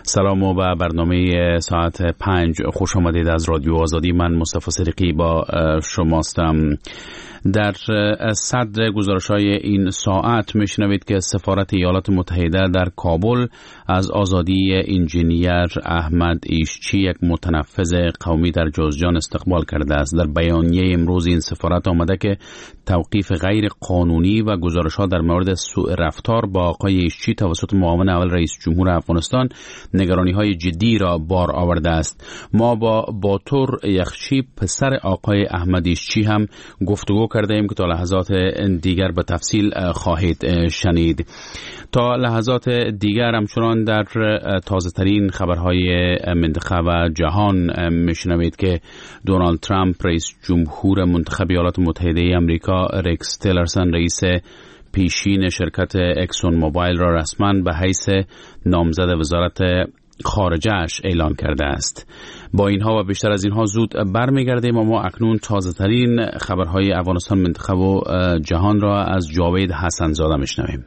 سلام و به برنامه ساعت 5 خوش آمدید از رادیو آزادی. من مصطفی صدیقی با شماستم. در صدر گزارش‌های این ساعت میشنوید که سفارت ایالات متحده در کابل از آزادی انجینیر احمد ایشچی، یک متنفذ قومی در جوزجان، استقبال کرده است. در بیانیه امروز این سفارت آمده که توقیف غیر قانونی و گزارش‌ها در مورد سوء رفتار با آقای ایشچی توسط معاون اول رئیس جمهور افغانستان نگرانی‌های جدی را بار آورده است. ما با باتور یخچی پسر آقای احمد ایشچی هم گفتگو کرده ایم که تا لحظات دیگر به تفصیل خواهید شنید. تا لحظات دیگر همچنان در تازه ترین خبرهای منطقه و جهان میشنوید که دونالد ترامپ رئیس جمهور منتخب ایالات متحده آمریکا ریکس تیلرسن رئیس پیشین شرکت اکسون موبایل را رسما به حیث نامزد وزارت خارجه‌اش اعلان کرده است. با اینها و بیشتر از اینها زود برمیگردیم و ما اکنون تازه ترین خبرهای افغانستان، منطقه و جهان را از جاوید حسن زاده میشنویم.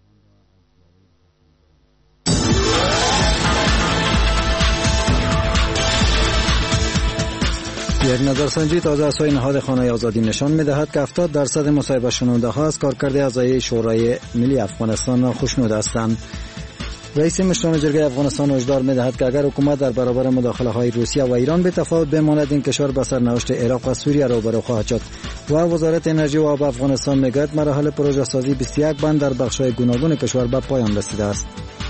یک نظرسنجی تازه از سوی نهاد خانه آزادی نشان می‌دهد که 70% مصاحبه شنونده‌ها از کارکرد اعضای شورای ملی افغانستان خوشنود هستند. رئیس مشران جرگه افغانستان هشدار می‌دهد که اگر حکومت در برابر مداخله‌های روسیه و ایران به تفاوت بماند، این کشور به سرنوشت عراق و سوریه روبرو خواهد شد. و وزارت انرژی و آب افغانستان می‌گوید مراحل پروژه سازی 21 بند در بخش‌های گوناگون کشور به پایان رسیده است.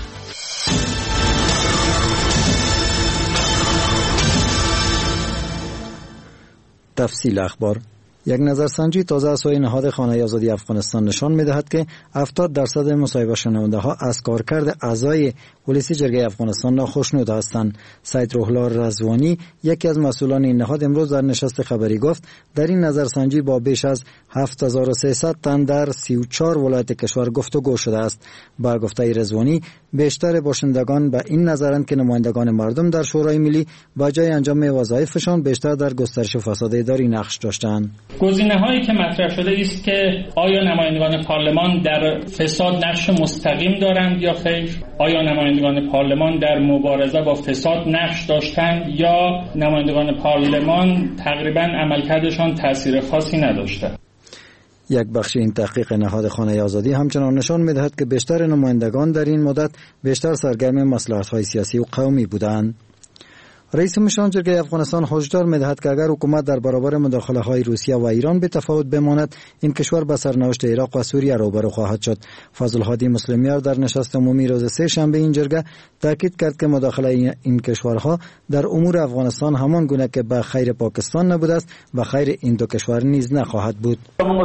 تفصیل اخبار. یک نظرسنجی تازه از سوی نهاد خانه آزادی افغانستان نشان می‌دهد که 70% مصاحبه شنونده‌ها از کارکرد اعضای پلیس جرگه افغانستان را خوشنود هستند. سید روح الله رضوانی، یکی از مسئولان این نهاد، امروز در نشست خبری گفت در این نظرسنجی با بیش از 7300 تن در 34 ولایت کشور گفتگو شده است. با گفته رضوانی، بیشتر باشندگان به این نظرند که نمایندگان مردم در شورای ملی با جای انجام وظایفشان بیشتر در گسترش فساد اداری نقش داشتند. گزینه‌هایی که مطرح شده است که آیا نمایندگان پارلمان در فساد نقش مستقیم دارند یا خیر؟ آیا نمایندگان پارلمان در مبارزه با فساد نقش داشتند یا نمایندگان پارلمان تقریباً عملکردشان تأثیر خاصی نداشته؟ یک بخش این تحقیق نهاد خانه آزادی همچنان نشان می‌دهد که بیشتر نمایندگان در این مدت بیشتر سرگرم مصلحت‌های سیاسی و قومی بودند. رئیس مشران جرگه افغانستان هشدار می‌دهد که اگر حکومت در برابر مداخله‌های روسیه و ایران به تفاوت بماند، این کشور به سرنوشت عراق و سوریه روبرو خواهد شد. فضل هادی مسلمیار در نشست عمومی روز سه شنبه این جرگه تاکید کرد که مداخله این کشورها در امور افغانستان همان گونه که به خیر پاکستان نبوده است و خیر این دو کشور نیز نخواهد بود.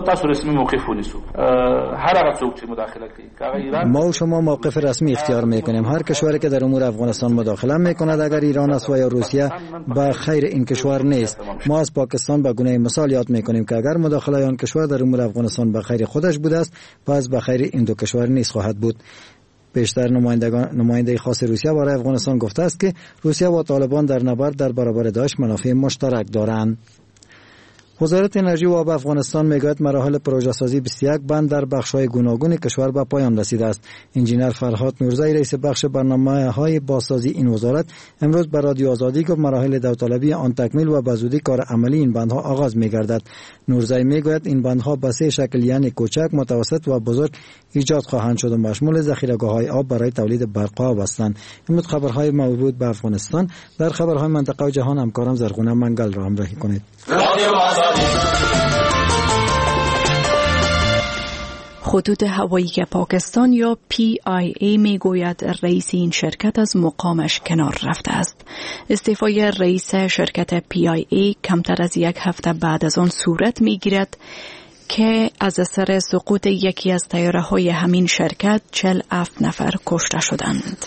ما و شما موقف رسمی اختیار می‌کنیم. هر کشوری که در امور افغانستان مداخله می‌کند، اگر ایران است و یا روسیه، به خیر این کشور نیست. ما از پاکستان به گونه مثال یاد می‌کنیم که اگر مداخله آن کشور در امور افغانستان به خیر خودش بوده است، پس به خیر این دو کشور نیز خواهد بود. بیشتر نماینده خاص روسیه برای افغانستان گفته است که روسیه و طالبان در نبرد در برابر داعش منافع مشترک دارند. وزارت انرژی و آب افغانستان میگوید مراحل پروژه سازی 21 بند در بخش‌های گوناگون کشور به پایان رسیده است. انجینر فرهاد نورزی، رئیس بخش برنامه‌های بازسازی این وزارت، امروز به رادیو آزادی گفت مراحل داوطلبی آن تکمیل و به زودی کار عملی این بندها آغاز می‌گردد. نورزی میگوید این بندها به سه شکل یعنی کوچک، متوسط و بزرگ ایجاد خواهند شد و مشمول ذخیره‌گاه‌های آب برای تولید برق آب هستند. امروز خبرهای مربوط به افغانستان. در خبرهای منطقه و جهان همکارم زرغونه منگل را همراهی کنید. خطوط هوایی پاکستان یا PIA میگوید رئیس این شرکت از مقامش کنار رفته است. استعفای رئیس شرکت PIA کمتر از یک هفته بعد از آن صورت میگیرد که از اثر سقوط یکی از طیاره‌های همین شرکت 47 نفر کشته شدند.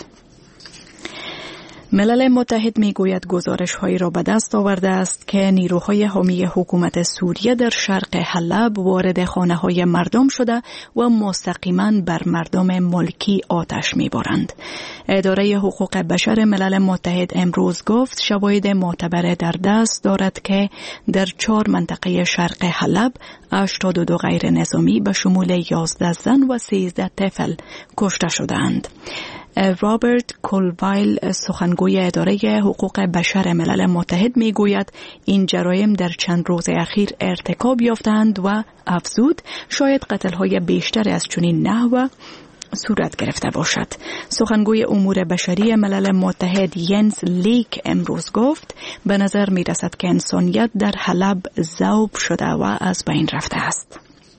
ملل متحد میگوید گزارش‌هایی را به دست آورده است که نیروهای حامی حکومت سوریه در شرق حلب وارد خانه‌های مردم شده و مستقیما بر مردم ملکی آتش می‌بارند. اداره حقوق بشر ملل متحد امروز گفت شواهد معتبر در دست دارد که در 4 منطقه شرق حلب 82 غیر نظامی به شمول 11 زن و 13 طفل کشته شدند. رابرت کولوایل سخنگوی اداره حقوق بشر ملل متحد میگوید این جرایم در چند روز اخیر ارتکاب یافتند و افزود شاید قتل‌های بیشتر از چنین نحو صورت گرفته باشد. سخنگوی امور بشری ملل متحد ینس لیک امروز گفت به نظر می رسد که انسانیت در حلب ذوب شده و از بین رفته است.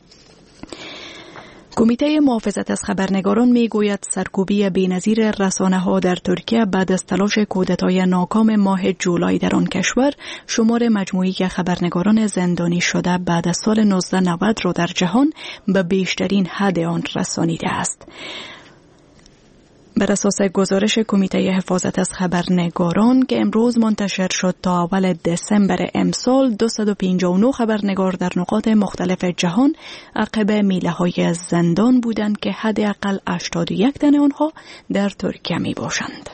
کمیته محافظت از خبرنگاران میگوید سرکوبی بی‌نظیر رسانه‌ها در ترکیه بعد از تلاش کودتای ناکام ماه جولای در آن کشور شمار مجموعی خبرنگاران زندانی شده بعد از سال 1990 را در جهان به بیشترین حد آن رسانیده است. بر اساس گزارش کمیته حفاظت از خبرنگاران که امروز منتشر شد تا اول دسامبر امسال 259 خبرنگار در نقاط مختلف جهان عقب میله‌های زندان بودند که حداقل 81 تن آنها در ترکیه می باشند.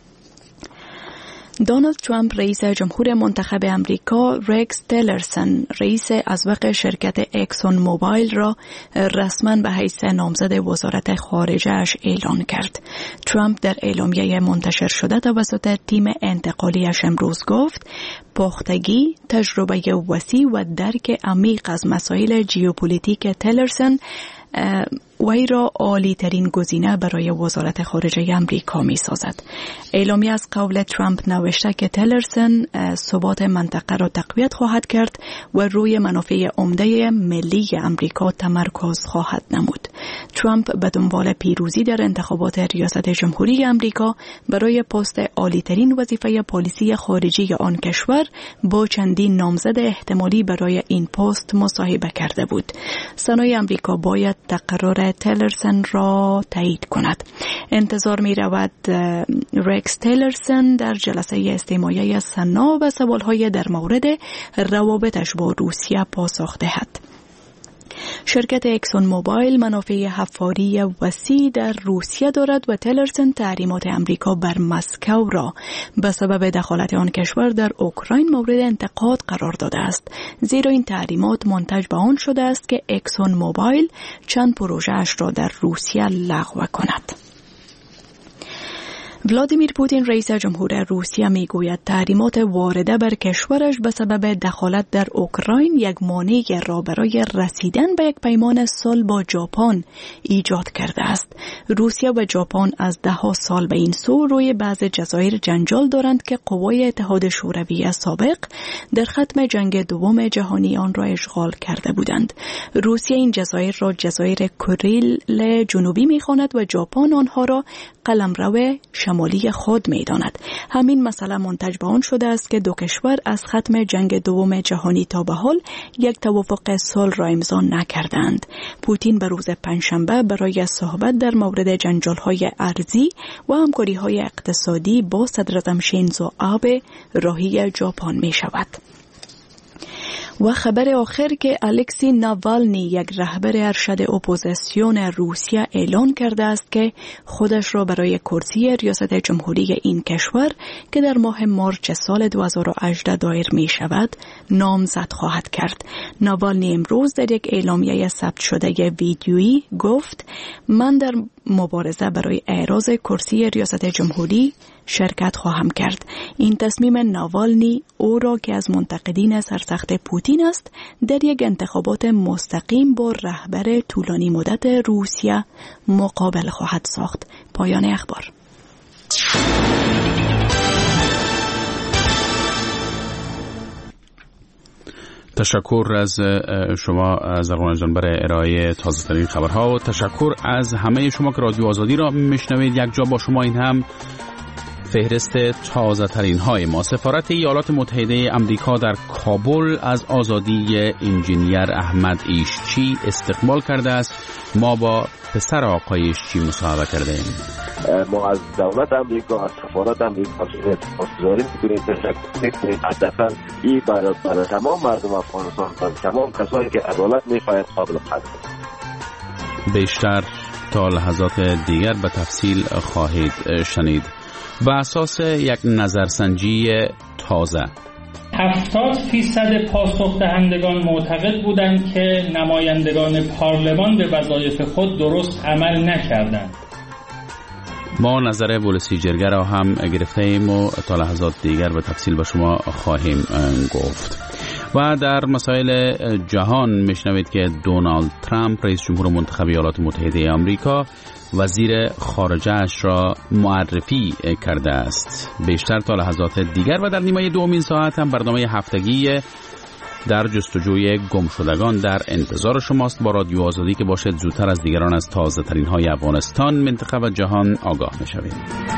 دونالد ترامپ رئیس جمهور منتخب امریکا رکس تیلرسن رئیس ازبق شرکت اکسون موبایل را رسما به حیث نامزد وزارت خارجه اش اعلان کرد. ترامپ در اعلامیه منتشر شده توسط تیم انتقالیش امروز گفت پختگی، تجربه وسیع و درک عمیق از مسائل ژئوپلیتیک تیلرسن وی را عالی ترین گزینه برای وزارت خارجه امریکا می سازد. اعلامیه از قول ترامپ نوشته که تیلرسن ثبات منطقه را تقویت خواهد کرد و روی منافع عمده ملی امریکا تمرکز خواهد نمود. ترامپ به دنبال پیروزی در انتخابات ریاست جمهوری امریکا برای پست عالی ترین وظیفه پالیسی خارجی آن کشور با چندین نامزد احتمالی برای این پست مصاحبه کرده بود. سنای امریکا باید تقرار تیلرسن را تایید کند. انتظار می رود رکس تیلرسن در جلسه استماعی سنا و سوالهای در مورد روابطش با روسیه پاسخ دهد. شرکت اکسون موبایل منافع حفاری وسیع در روسیه دارد و تیلرسن تحریمات امریکا بر مسکو را به سبب دخالت آن کشور در اوکراین مورد انتقاد قرار داده است، زیرا این تحریمات منتج به آن شده است که اکسون موبایل چند پروژه‌اش را در روسیه لغو کند. ولادیمیر پوتین رئیس جمهور روسیه میگوید تحریمات وارده بر کشورش به سبب دخالت در اوکراین یک مانع را برای رسیدن به یک پیمان صلح با ژاپن ایجاد کرده است. روسیه و ژاپن از 10 سال به این سو روی بعض جزایر جنجال دارند که قوای اتحاد شوروی سابق در ختم جنگ دوم جهانی آن را اشغال کرده بودند. روسیه این جزایر را جزایر کوریل جنوبی می‌خواند و ژاپن آنها را قلمرو شمالی خود می‌داند. همین مسئله منتج به آن شده است که دو کشور از ختم جنگ دوم جهانی تا به حال یک توافق صلح را امضا نکردند. پوتین به روز پنجشنبه برای صحبت در مورد جنجال‌های ارضی و همکاری‌های اقتصادی با صدراعظم شینزو آبه راهی ژاپن می‌شود. و خبر آخر که الکسی ناوالنی یک رهبر ارشد اپوزیسیون روسیه اعلان کرده است که خودش را برای کرسی ریاست جمهوری این کشور که در ماه مارچ سال 2018 دایر می شود نامزد خواهد کرد. ناوالنی امروز در یک اعلامیه ثبت شده ویدیویی گفت من در مبارزه برای اعراض کرسی ریاست جمهوری شرکت خواهم کرد. این تصمیم ناوالنی او را که از منتقدین سرسخت پوتین است در یک انتخابات مستقیم با رهبر طولانی مدت روسیه مقابل خواهد ساخت. پایان اخبار. تشکر از شما زرغان جان برای ارائه تازه ترین خبرها و تشکر از همه شما که رادیو آزادی را میشنوید. یک جا با شما این هم فهرست تازه ترین های ما. سفارت ایالات متحده امریکا در کابل از آزادی انجینیر احمد ایشچی استقبال کرده است. ما با پسر آقای ایشچی مصاحبه کرده ایم. ما از دولت امریکا، از سفارت امریکا پاسداری می‌کنیم. تشکر می‌کنیم. هدفاً این برای تمام مردم افغانستان و تمام کسانی که عدالت می‌خواهند قابل قدر. بیشتر تا لحظات دیگر به تفصیل خواهید شنید. به اساس یک نظرسنجی تازه 70% پاسخ دهندگان معتقد بودند که نمایندگان پارلمان به وظایف خود درست عمل نکردند. ما نظر ولسی جرگه را هم گرفته ایم و تا لحظات دیگر به تفصیل به شما خواهیم گفت. و در مسائل جهان میشنوید که دونالد ترامپ رئیس جمهور منتخب ایالات متحده آمریکا وزیر خارجه اش را معرفی کرده است. بیشتر تا لحظات دیگر. و در نیمه دومین ساعت هم برنامه هفتگی در جستجوی گمشدگان در انتظار شماست با رادیو آزادی که باشد زودتر از دیگران از تازه ترین های افغانستان، منطقه و جهان آگاه میشوید.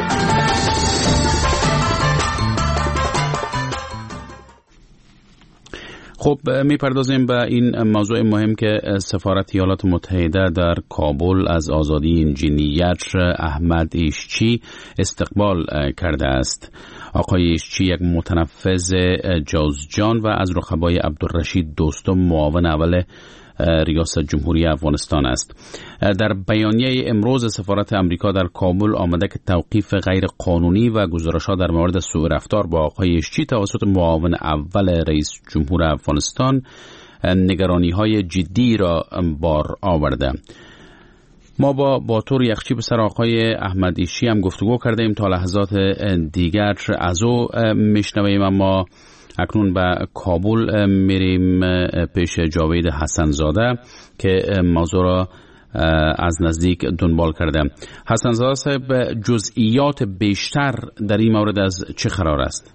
خب میپردازیم به این موضوع مهم که سفارت ایالات متحده در کابل از آزادی انجینیر احمد ایشچی استقبال کرده است. آقای ایشچی یک متنفذ جوزجان و از رقبای عبدالرشید دوستم معاون اول ریاست جمهوری افغانستان است. در بیانیه امروز سفارت امریکا در کابل آمده که توقیف غیر قانونی و گزارش‌ها در مورد سوء رفتار با آقای ایشچی توسط معاون اول رئیس جمهور افغانستان نگرانی‌های جدی را بار آورده. ما با باتور یخچی به سر آقای احمد ایشچی هم گفتگو کرده ایم. تا لحظات دیگر از او میشنویم. اما اکنون به کابل میریم پیش جاوید حسنزاده که موضوع را از نزدیک دنبال کرده. حسنزاده صاحب، جزئیات بیشتر در این مورد از چه قرار است؟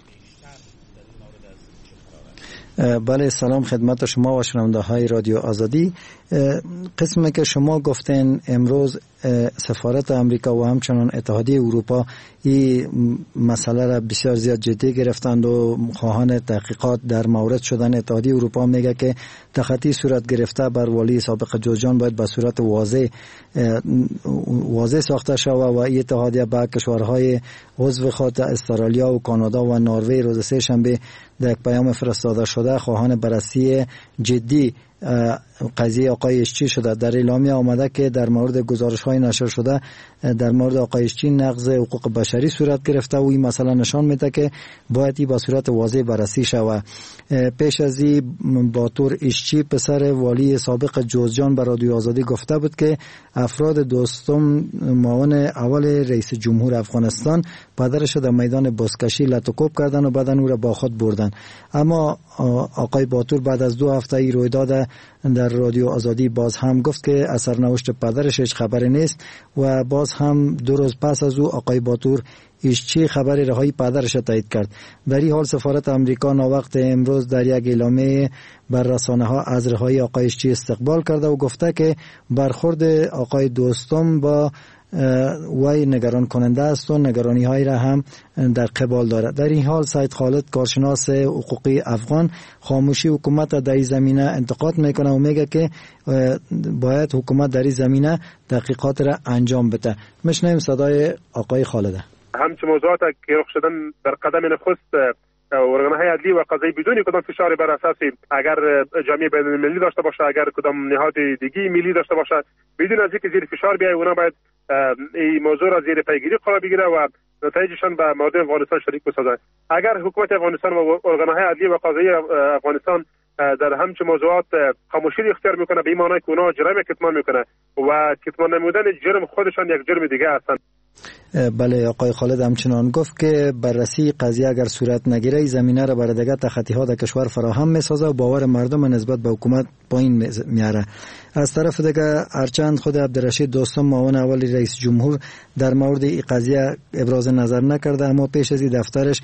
بله، سلام خدمت شما و شنونده های رادیو آزادی. قسمی که شما گفتین امروز سفارت امریکا و همچنان اتحادیه اروپا این مسئله را بسیار زیاد جدی گرفتند و خواهان تحقیقات در مورد شدن. اتحادیه اروپا میگه که تخطی صورت گرفته بر والی سابق جوزجان باید به صورت واضح ساخته شود و این اتحادیه به کشورهای عضو خود استرالیا و کانادا و نروژ روز سه شنبه در یک پیام فرستاده شده خواهان بررسی جدی قضیه آقای ایشچی شده. در اعلامیه آمده که در مورد گزارش‌های نشر شده در مورد آقای ایشچی نقض حقوق بشری صورت گرفته و این مسئله نشان میده که باید این به صورت واضح بررسی شود. پیش از این باتور ایشچی پسر والی سابق جوزجان به رادیو آزادی گفته بود که افراد دوستم معاون اول رئیس جمهور افغانستان پدرش در میدان بازکشی لطوکوب کردن و بعدن او را با خود بردن. اما آقای باتور بعد از 2 هفته ای رویداد در رادیو آزادی باز هم گفت که از سرنوشت پدرش هیچ خبری نیست و باز هم 2 روز پس از او آقای باتور ایشچی خبر رهایی پدرش تایید کرد. در این حال سفارت امریکا ناوقت امروز در یک اعلامیه بر رسانه‌ها از رهایی آقای ایشچی استقبال کرده و گفته که برخورد آقای دوستم با وی نگران کننده است و نگرانی های را هم در قبال دارد. در این حال سید خالد کارشناس حقوقی افغان خاموشی حکومت در این زمینه انتقاد میکنه و میگه که باید حکومت در این زمینه تحقیقات را انجام بده. میشنویم صدای آقای خالده. همچنین موضوعات که رخ شدن در قدم نخست ارگان‌های عدلی و قضایی بدون کدام فشار بر اساس اگر جامعه بین‌المللی داشته باشه، اگر کدام نهاد دیگه ملی داشته باشه، بدون از اینکه زیر فشار بیاید، اونا باید این موضوع را زیر پیگیری قرار بگیره و نتایجشان به مورد افغانستان شریک بسازه. اگر حکومت افغانستان و ارگان‌های عدلی و قضایی افغانستان در همچین موضوعات خاموشی اختیار میکنه، به این معنی که اونا جرم کتمان میکنه و کتمان نمودن جرم خودشان یک جرم دیگه هستند. بله، آقای خالد همچنان گفت که بررسی قضیه اگر صورت نگیره زمینه را برای دیگر تخطی‌ها در کشور فراهم میسازه و باور مردم نسبت به حکومت پایین میاره. از طرف دیگر هرچند خود عبدالرشید دوستم معاون اول رئیس جمهور در مورد این قضیه ابراز نظر نکرده، اما پیش از این دفترش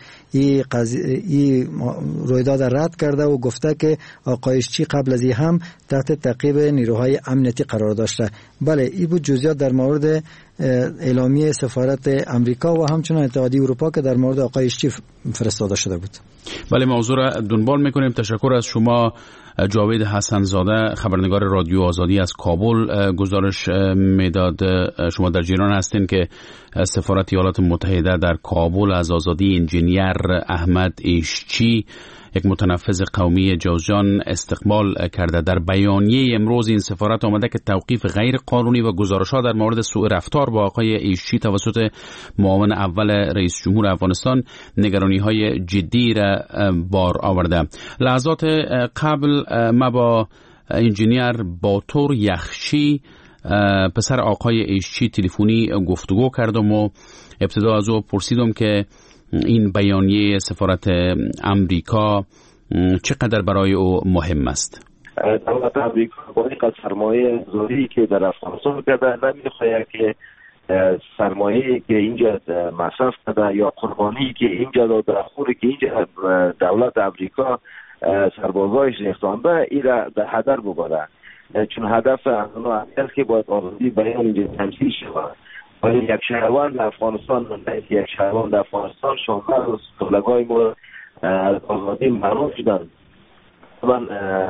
این رویداد رد کرده و گفته که آقای ایشچی قبل از این هم تحت تعقیب نیروهای امنیتی قرار داشته. بله، این بود جزئیات در مورد اعلامیه سفارت امریکا و همچنین اتحادیه اروپا که در مورد آقای ایشچی فرستاده شده بود. بله، موضوع را دنبال میکنیم. تشکر از شما جاوید حسنزاده، خبرنگار رادیو آزادی از کابل. گزارش میداد شما در جریان هستین که سفارت ایالات متحده در کابل از آزادی انجینیر احمد ایشچی، یک متنفذ قومی جوزجان، استقبال کرده. در بیانیه امروز این سفارت آمده که توقیف غیر قانونی و گزارش‌ها در مورد سوء رفتار با آقای ایشچی توسط معاون اول رئیس جمهور افغانستان نگرانی‌های جدی را بار آورده. لحظات قبل ما با انجینیر باتور یخچی پسر آقای ایشچی تلفنی گفتگو کردم و ابتدا از او پرسیدم که این بیانیه سفارت امریکا چقدر برای او مهم است. دولت امریکا با این قدر سرمایه گذاری که در افغانستان کرده نمیخواهد که سرمایه که اینجا مصرف کرده یا قربانی که اینجا داده، خوری که اینجا دولت امریکا سربازایش ریختانده ای را در هدر ببره، چون هدف اونها است که باید آزادی بیان اینجا تمثیل شود. ولی یک شهروند در افغانستان یک شهروند در افغانستان 16 روز طلبگاه ما آزادی محروم شدند. طبعا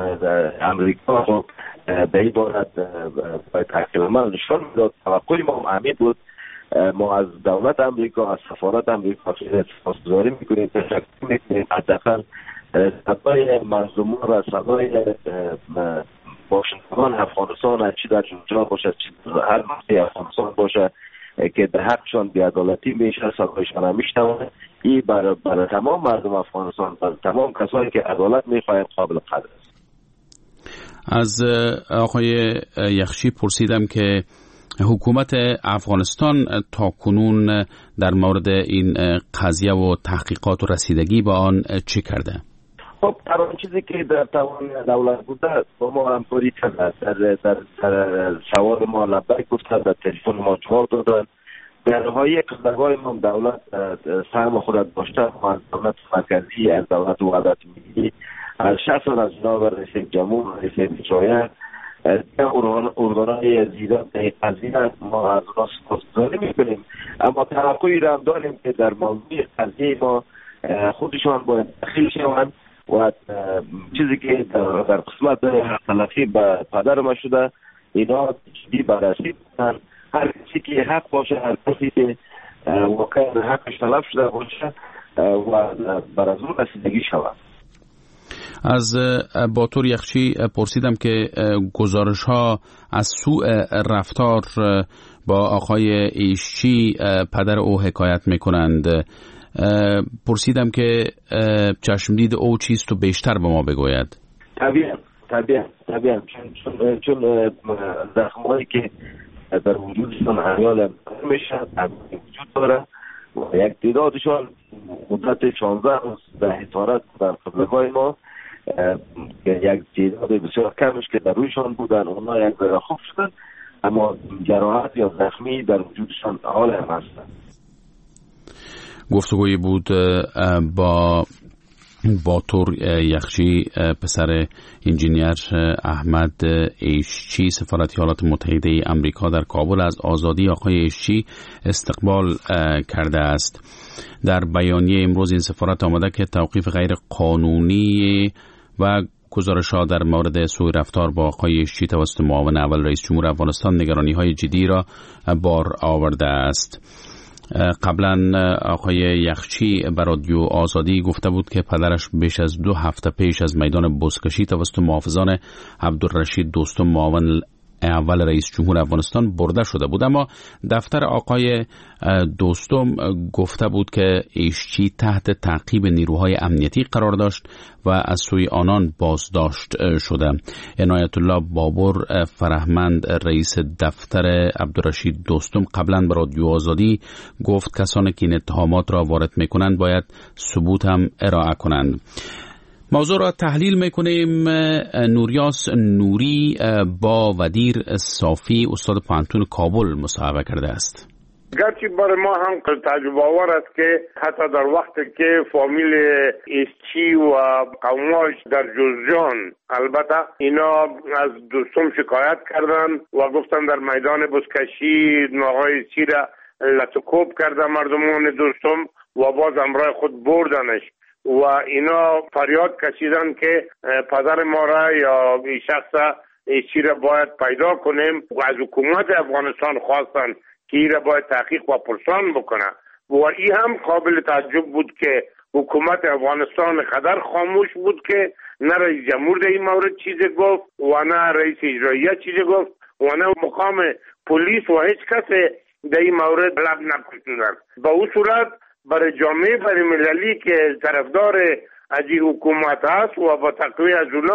امریکا به این بارت باید عقلمند نشان میداد. توقع ما همین بود. ما از دولت امریکا، از سفارت امریکا سپاسگزاری میکنیم، تشکر میکنیم. حداقل صدای مظلومان را، صدای باشندگان افغانستان، چی در جنوب باشه، چی در هر نقطه افغانستان باشه که در حقشان بی‌عدالتی میشه، صدایشان را میشنوه. این برای تمام مردم افغانستان، برای تمام کسایی که عدالت میخواهند قابل قدر است. از آقای یخچی پرسیدم که حکومت افغانستان تا کنون در مورد این قضیه و تحقیقات و رسیدگی به آن چه کرده؟ خب هر چیزی که در توان دولت بوده با ما همکاری کرده. در سوال ما لبیک گفته، در تلفن ما جواب دادن. در نهایت قدرگاه ما دولت سهم خود داشته. ما از دولت مرکزی، از دولت وحدت ملی، از شخصا از جناب رئیس جمهور، رئیس وزرای، ارگانهای زیران قضیه ما از اونها سپاسگزاری میکنیم. اما توقعی را هم داریم که در موضوع قضیه ما خودشان باید دخیل شوند و چیزی که در قسمت حق تلفی به پدر ما شده اینا جدی بررسی کنند. هر کسی که حق باشه، هر کسی که واقعا حقش تلف شده باشه و بر از اون رسیدگی شود. از باتور یخچی پرسیدم که گزارش ها از سوء رفتار با آقای ایشچی پدر او حکایت میکنند. پرسیدم که چشمدید او چیست و بیشتر به ما بگوید. طبیعا چون زخمایی که در وجودشان عیال میشه وجود داره و یک تعدادشان مدت 16 روز در حصارت در قبلگاه ما، یک تعداد بسیار کمش که در رویشان بودن اونا یک ذره خوب شدن، اما جراحت یا زخمی در وجودشان حال هم هستن. گفتگویی بود با باتور یخچی، پسر انجینیر احمد ایشچی، سفارت ایالات متحده امریکا در کابل از آزادی آقای ایشچی استقبال کرده است. در بیانیه امروز این سفارت آمده که توقیف غیر قانونی و گزارش‌ها در مورد سوء رفتار با آقای ایشچی توسط معاون اول رئیس جمهور افغانستان نگرانی‌های جدی را بار آورده است. قبلا آقای یخچی بر رادیو آزادی گفته بود که پدرش بیش از 2 هفته پیش از میدان بزکشی توسط محافظان عبدالرشید دوستم معاون اول رئیس جمهور افغانستان برده شده بود، اما دفتر آقای دوستم گفته بود که ایشچی تحت تعقیب نیروهای امنیتی قرار داشت و از سوی آنان بازداشت شده. عنایت الله بابر فرهمند رئیس دفتر عبدالرشید دوستم قبلا به رادیو آزادی گفت کسانی که این اتهامات را وارد میکنند باید ثبوت هم ارائه کنند. موضوع را تحلیل میکنیم. نوریاس نوری با ودیر صافی استاد پانتون کابل مصاحبه کرده است. گرچه برای ما هم تعجب آور است که حتی در وقتی که فامیل ایشچی و قوماش در جوزجان، البته اینا از دوستم شکایت کردن و گفتن در میدان بزکشی آقای ایشچی را لطکوب کرده مردمان دوستم و باز همراه خود بردنش و اینا فریاد کشیدن که پدر ما را یا این شخص ایشچی را باید پیدا کنیم و از حکومت افغانستان خواستن که این را باید تحقیق و پرسان بکنه و این هم قابل تعجب بود که حکومت افغانستان قدر خاموش بود که نه رئیس جمهور در این مورد چیزی گفت و نه رئیس اجراییه چیزی گفت و نه مقام پلیس و هیچ کس در این مورد لب نکشیدند. با اون صورت برای جامعه بین المللی که طرفدار از این حکومت هست و با تقویه از اونا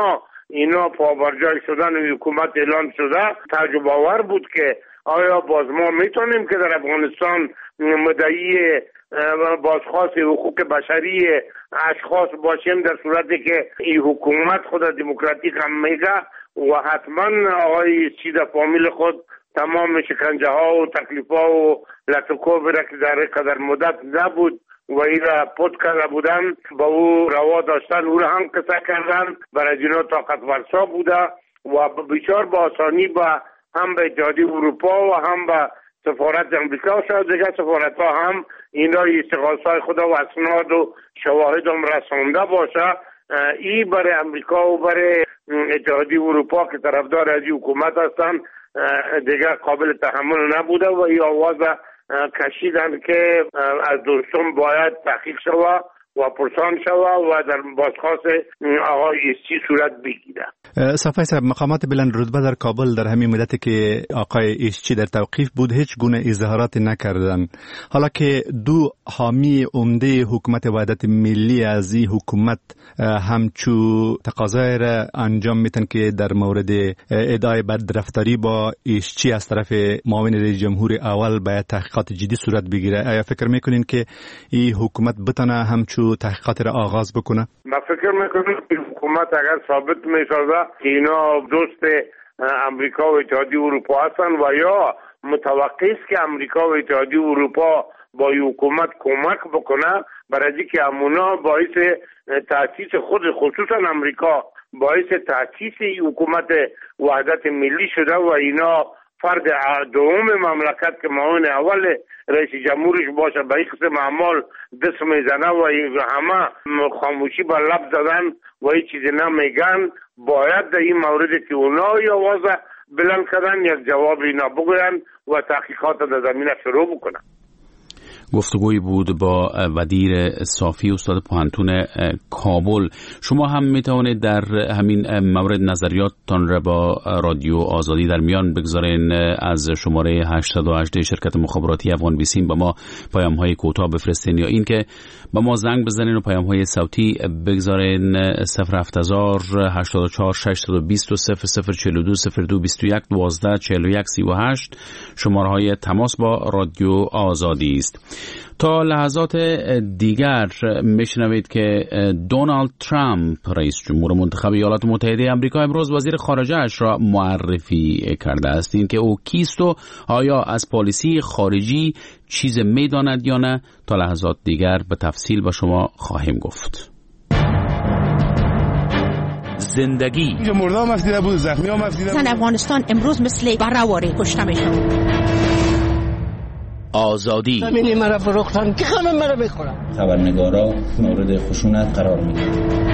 اینا پابرجای شدن حکومت اعلان شده تعجب آور بود که آیا باز ما میتونیم که در افغانستان مدعی بازخواست حقوق بشری اشخاص باشیم در صورتی که این حکومت خود دموکراتیک هم میگه و حتما آقای چی در فامیل خود تمام شکنجه ها و تکلیف ها و لطکوب را که در قدر مدت نبود و این را پد کرده بودن با او روا داشتن او را هم قصه کردن برای اینا طاقت فرسا بوده و بسیار با آسانی با هم به اتحادیه اروپا و هم به سفارت امریکا و شاید دیگر سفارت ها هم اینا استغاثه‌های خود و اسناد و شواهد هم رسانده باشه. این برای امریکا و برای اتحادیه اروپا که طرفدار از حکومت هستن دیگر قابل تحمل نبوده و این آواز کشیدن که از دوستم باید تحقیق شود و پرسان شود و در بازخواست آقای ایسچی صورت بگیره. صفای صاحب، مقامات بلند رتبه در کابل در همین مدتی که آقای ایسچی در توقیف بود هیچ گونه اظهارات نکردن، حالا که دو حامی عمده حکومت وحدت ملی از این حکومت همچو تقاضای را انجام میتن که در مورد ادعای بدرفتاری با ایسچی از طرف معاون رئیس جمهور اول باید تحقیقات جدی صورت بگیره، آیا فکر میکنین که این حکومت بتونه همچو تحقیقات را آغاز بکنه؟ من فکر میکنم که حکومت اگر ثابت میشود که اینا دوست امریکا و اتحادیه اروپا هستن و یا متوقع است که امریکا و اتحادیه اروپا با حکومت کمک بکنه برای اینکه امونا باعث تأسیس خود خصوصا امریکا باعث تأسیس حکومت وحدت ملی شده و اینا فرد دوم مملکت که معاون اول رئیس جمهورش باشه به این قسم اعمال دست میزنه و همه خاموشی با لب زدن و این چیزی نمیگن، باید در این مورد که اونا آواز بلند کردن یک جواب اینا بگوین و تحقیقات در زمینه شروع بکنن. گفتگوی بود با ودیر صافی استاد پوهنتون کابل. شما هم میتوانید در همین مورد نظریاتتان را با رادیو آزادی در میان بگذارین. از شماره 818 شرکت مخابراتی افغان بیسیم با ما پیام‌های کوتاه بفرستین یا این که با ما زنگ بزنین و پیام‌های صوتی بگذارین 070 84 620 0042 02 21 12 41 38 شماره‌های تماس با رادیو آزادی است. تا لحظات دیگر میشنوید که دونالد ترامپ رئیس جمهور منتخب ایالات متحده آمریکا امروز وزیر خارجه اش را معرفی کرده است. این که او کیست و آیا از پالیسی خارجی چیز میداند یا نه تا لحظات دیگر به تفصیل با شما خواهیم گفت. زندگی مردم مفیده بود، زخمی ها مفیده بود. افغانستان امروز مثل برهواره کشته میشن. آزادی زمینی مرا فروختن که خانم مرا بخورم. خبرنگارا مورد خشونت قرار میدن.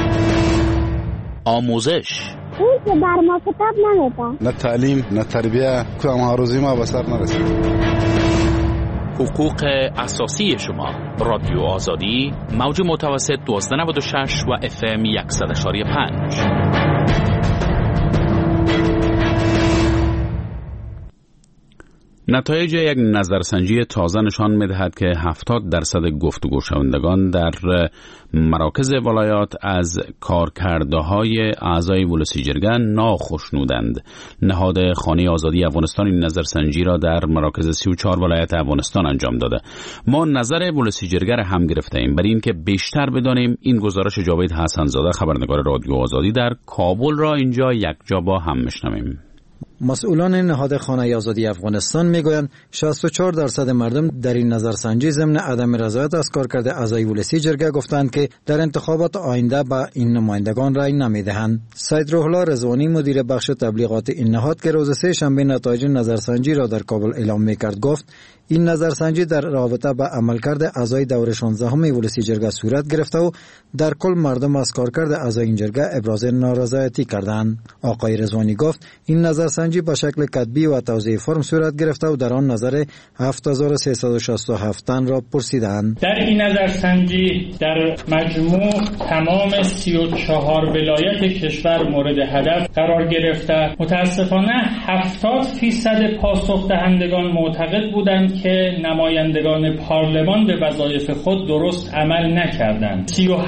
آموزش اون که بر ما کتاب نمیدن. نه تعلیم نه تربیه کدام هاروزی ما به سر نرسید. حقوق اساسی شما. رادیو آزادی موج متوسط 1296 و FM 100.5. نتایج یک نظرسنجی تازه نشان می‌دهد که 70% گفتگو شوندگان در مراکز ولایات از کارکردهای اعضای ولسی جرگه ناخوشنودند. نهاد خانه آزادی افغانستان این نظرسنجی را در مراکز 34 ولایت افغانستان انجام داده. ما نظر ولسی جرگه را هم گرفتیم. برای اینکه بیشتر بدانیم این گزارش جاوید حسن‌زاده خبرنگار رادیو آزادی در کابل را اینجا یک جا با هم میشنویم. مسئولان نهاد خانه آزادی افغانستان میگویند 64% مردم در این نظرسنجی ضمن عدم رضایت از کارکرد اعضای ولسی جرگه گفتند که در انتخابات آینده به این نمایندگان رای نمیدهند. سید روح الله رضوانی مدیر بخش تبلیغات این نهاد که روز سه شنبه نتایج نظرسنجی را در کابل اعلام میکرد گفت این نظرسنجی در رابطه به عملکرد اعضای دور 16 ولسی جرگه صورت گرفته و در کل مردم از کارکرد اعضای این جرگه ابراز نارضایتی کردند. آقای رضوانی گفت این نظرسنجی به شکل کتبی و توزیع فرم صورت گرفته و در آن نظر 7367 تن را پرسیدند. در این نظرسنجی در مجموع تمام 34 ولایت کشور مورد هدف قرار گرفته. متاسفانه 70% پاسخ دهندگان معتقد بودند که نمایندگان پارلمان به وظایف خود درست عمل نکردند.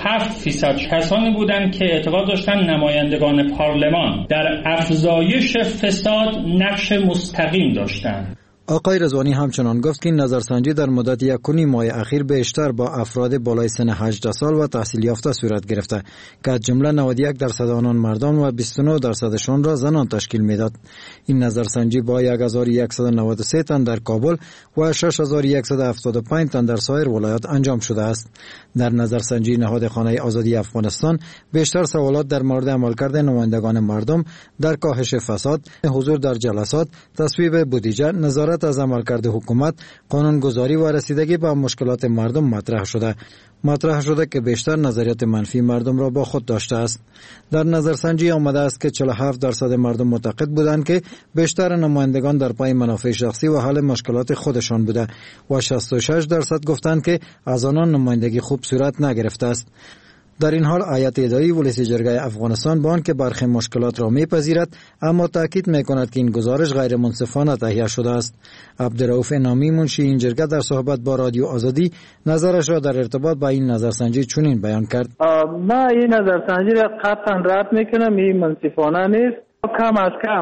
37% کسانی بودند که اعتقاد داشتند نمایندگان پارلمان در افزایش فساد نقش مستقیم داشتند. آقای رضوانی همچنان گفت که این نظرسنجی در مدت 1.5 ماه اخیر بیشتر با افراد بالای سن 18 سال و تحصیل یافته صورت گرفته که از جمله 91% آنان مردان و 29%شان را زنان تشکیل میداد. این نظرسنجی با 1193 تن در کابل و 6175 تن در سایر ولایات انجام شده است. در نظرسنجی نهاد خانه آزادی افغانستان بیشتر سوالات در مورد عملکرد نمایندگان مردم در کاهش فساد، حضور در جلسات، تصویب بودجه، نظارت از عملکرد حکومت، قانونگذاری و رسیدگی به مشکلات مردم مطرح شده که بیشتر نظریات منفی مردم را با خود داشته است. در نظرسنجی آمده است که 47% مردم معتقد بودند که بیشتر نمایندگان در پای منافع شخصی و حل مشکلات خودشان بوده و 66% گفتند که از آنان نمایندگی خوب صورت نگرفته است. در این حال هیئت اداری ولسی جرگه افغانستان با آنکه برخی مشکلات را میپذیرد اما تاکید میکند که این گزارش غیر منصفانه تهیه شده است. عبدالرؤوف نامی منشی این جرگه در صحبت با رادیو آزادی نظرش را در ارتباط با این نظرسنجی چنین بیان کرد: ما این نظرسنجی را قطعا رد میکنم، این منصفانه نیست. کم از کم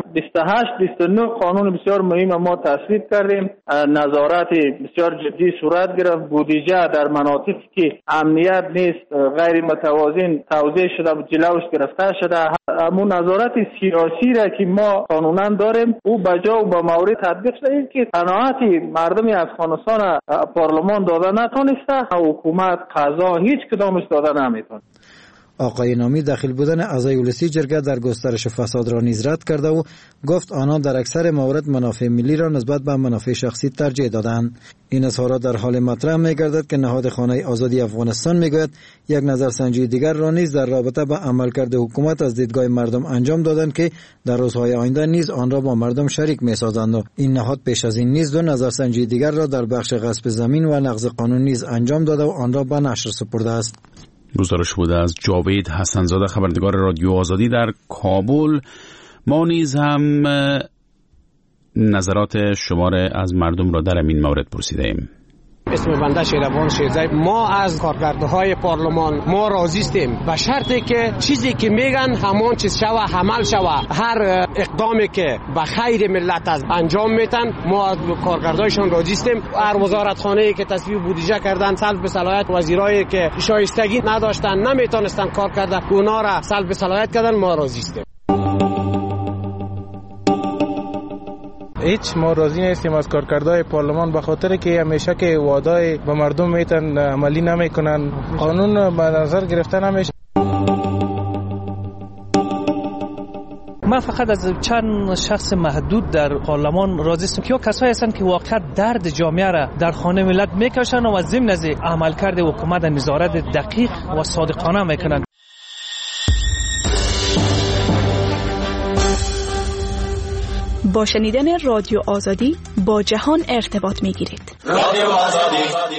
28-29 قانون بسیار مهم ما تصویب کردیم، نظارت بسیار جدی صورت گرفت، بودجه در مناطقی که امنیت نیست غیر متوازن توزیع شده و جلوش گرفته شده. همون نظارت سیاسی را که ما قانونا داریم او بجا و با مورد تطبیق شده. این که قناعت مردم افغانستان پارلمان داده نتونسته، حکومت قضا هیچ کدامش داده نمیتونه. آقای نامی داخل بودن اعضای ولسی جرگه در گسترش فساد را نیز رد کرده و گفت آنها در اکثر موارد منافع ملی را نسبت به منافع شخصی ترجیح دادند. این اظهارات در حال مطرح می‌گردد که نهاد خانه آزادی افغانستان میگوید یک نظرسنجی دیگر را نیز در رابطه با عملکرد حکومت از دیدگاه مردم انجام دادند که در روزهای آینده نیز آن را با مردم شریک می‌سازند. این نهاد پیش از این نیز دو نظرسنجی دیگر را در بخش غصب زمین و نقض قانون نیز انجام داده و آن را به نشر سپرده است. گزارش بوده از جاوید حسنزاده، خبرنگار رادیو آزادی در کابل. ما نیز هم نظرات شما را از مردم را در این مورد پرسیده ایم. اسم بنده شیروان شیرزی. ما از کارکردهای پارلمان ما راضی هستیم به شرطی که چیزی که میگن همان چیز شوه عمل شوه. هر اقدامی که به خیر ملت از انجام میتن ما از کارکردهایشان راضی هستیم. هر وزارتخانه‌ای که تصویب بودجه کردن سلب صلاحیت وزیرایی که شایستگی نداشتن نمیتونستن کار کردن اونا را سلب صلاحیت کردن، ما راضی هستیم. هیچ ما راضی نیستیم از کارکردهای پارلمان به خاطر که همیشه که وعده‌ای به مردم میتن عملی نمیکنن، قانون به نظر گرفته نمیشه. من فقط از چند شخص محدود در پارلمان راضی هستم که کسایی هستند که واقعا درد جامعه را در خانه ملت میکشن و ضمن از عملکرد حکومت نظارت دقیق و صادقانه میکنن. با شنیدن رادیو آزادی با جهان ارتباط میگیرید. رادیو آزادی.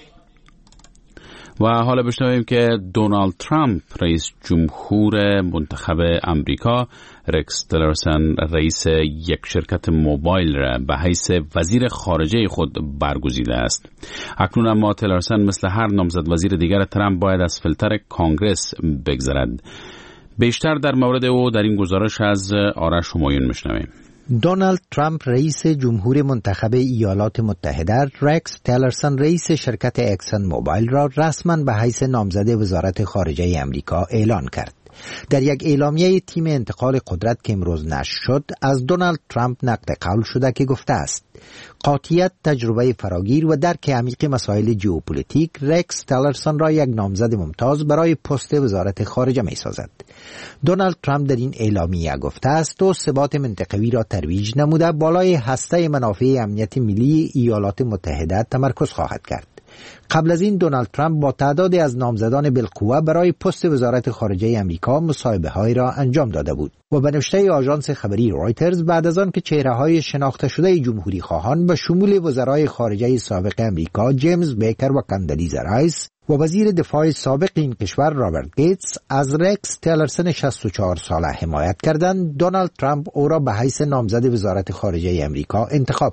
و حالا بشنویم که دونالد ترامپ رئیس جمهور منتخب امریکا رکس تیلرسن رئیس یک شرکت موبایل را به حیث وزیر خارجه خود برگزیده است. اکنون اما تیلرسن مثل هر نامزد وزیر دیگر ترامپ باید از فیلتر کانگرس بگذرد. بیشتر در مورد او در این گزارش از آرش همایون میشنویم. دونالد ترامپ رئیس جمهور منتخب ایالات متحده رکس تیلرسن رئیس شرکت اکسن موبایل را رسما به حیث نامزد وزارت خارجه امریکا اعلان کرد. در یک اعلامیه تیم انتقال قدرت که امروز نشر شد از دونالد ترامپ نقل قول شده که گفته است قاطعیت، تجربه فراگیر و درک عمیق مسائل ژئوپلیتیک رکس تیلرسن را یک نامزد ممتاز برای پست وزارت خارجه می سازد. دونالد ترامپ در این اعلامیه گفته است تو ثبات منطقوی را ترویج نموده بالای هسته منافع امنیت ملی ایالات متحده تمرکز خواهد کرد. قبل از این دونالد ترامپ با تعدادی از نامزدان بالقوه برای پست وزارت خارجه امریکا مصاحبه‌هایی را انجام داده بود و به نشریه آژانس خبری رویترز بعد از آن که چهره‌های شناخته شده جمهوری خواهان به شمول وزرای خارجه سابق امریکا جیمز بیکر و کاندلیزا رایس و وزیر دفاع سابق این کشور رابرت گیتس از رکس تیلرسن 64 ساله حمایت کردند، دونالد ترامپ او را به حیث نامزد وزارت خارجه امریکا انتخاب کرد.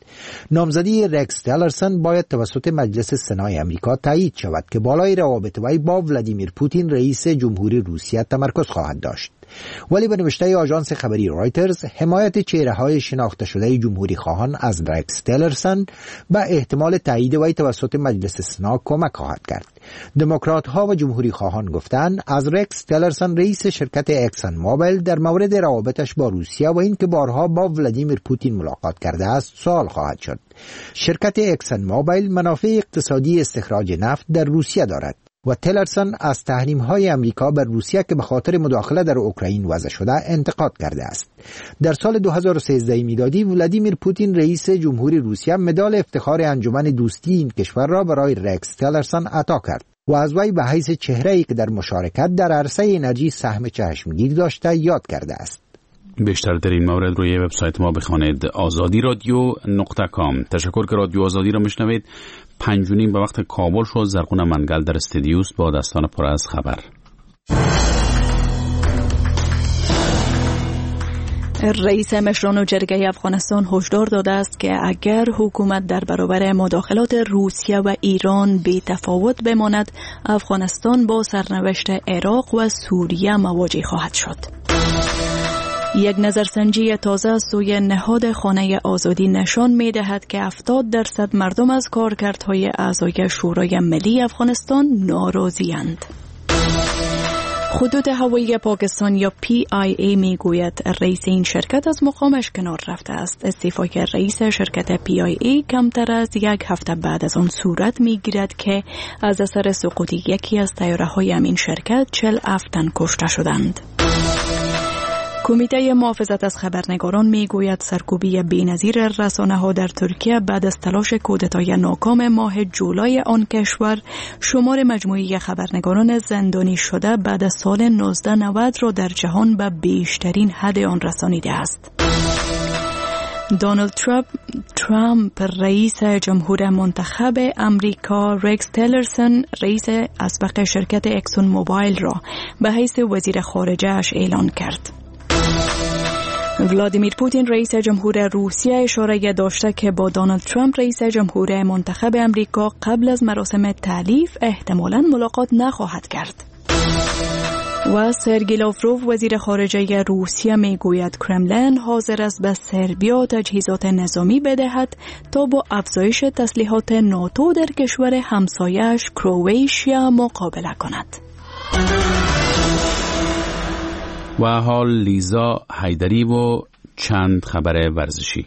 نامزدی رکس تلرسن باید توسط مجلس سنای امریکا تایید شود که بالای روابط وی با ولادیمیر پوتین رئیس جمهوری روسیه تمرکز خواهد داشت. ولی به نوشته آژانس خبری رایترز، حمایت چهره‌های شناخته شده جمهوری خواهان از رکس تلرسن به احتمال تایید وی توسط مجلس سنا کمک خواهد کرد. دموکرات‌ها و جمهوری خواهان گفتند از رکس تلرسن رئیس شرکت اکسن موبایل در مورد روابطش با روسیه و اینکه بارها با ولادیمیر پوتین ملاقات کرده است سوال خواهد شد. شرکت اکسن موبایل منافع اقتصادی استخراج نفت در روسیه دارد و تلرسن از تحریم‌های امریکا بر روسیه که به خاطر مداخله در اوکراین وضع شده انتقاد کرده است. در سال 2013 میلادی ولادیمیر پوتین رئیس جمهوری روسیه مدال افتخار انجمن دوستی این کشور را برای رکس تلرسن عطا کرد و از وی به حیث چهره‌ای که در مشارکت در عرصه انرژی سهم چشمگیر داشته یاد کرده است. بیشتر در این مورد روی وبسایت ما بخوانید azadiradyo.com. تشکر که رادیو آزادی را میشنوید. 5:30 به وقت کابل شد. زرقون منگل در استودیوست با دستان پر از خبر. رئیس مشران جرگه افغانستان هشدار داده است که اگر حکومت در برابر مداخلات روسیه و ایران بی تفاوت بماند، افغانستان با سرنوشت عراق و سوریه مواجه خواهد شد. یک نظرسنجی تازه از سوی نهاد خانه آزادی نشان می دهد که 70% مردم از کارکردهای اعضای شورای ملی افغانستان ناراضی‌اند. خطوط هوایی پاکستان یا PIA می گوید رئیس این شرکت از مقامش کنار رفته است. استعفای رئیس شرکت PIA کمتر از یک هفته بعد از آن صورت می گیرد که از اثر سقوط یکی از طیاره‌های این شرکت 47 تن کشته شدند. کمیته محافظت از خبرنگاران میگوید سرکوبی بی‌نظیر رسانه‌ها در ترکیه بعد از تلاش کودتای ناکام ماه جولای آن کشور شمار مجموعی خبرنگاران زندانی شده بعد از سال 1990 را در جهان به بیشترین حد آن رسانیده است. دونالد ترامپ رئیس جمهور منتخب امریکا رکس تلرسن رئیس اسبق شرکت اکسون موبایل را به حیث وزیر خارجه اش اعلان کرد. ولادیمیر پوتین رئیس جمهور روسیه اشاره داشته که با دونالد ترامپ رئیس جمهور منتخب امریکا قبل از مراسم تألیف احتمالاً ملاقات نخواهد کرد. و سرگئی لاوروف وزیر خارجه روسیه میگوید کرملین حاضر است به سربیا تجهیزات نظامی بدهد تا با افزایش تسلیحات ناتو در کشور همسایه‌اش کرواتیا مقابله کند. و حال لیزا حیدری و چند خبر ورزشی.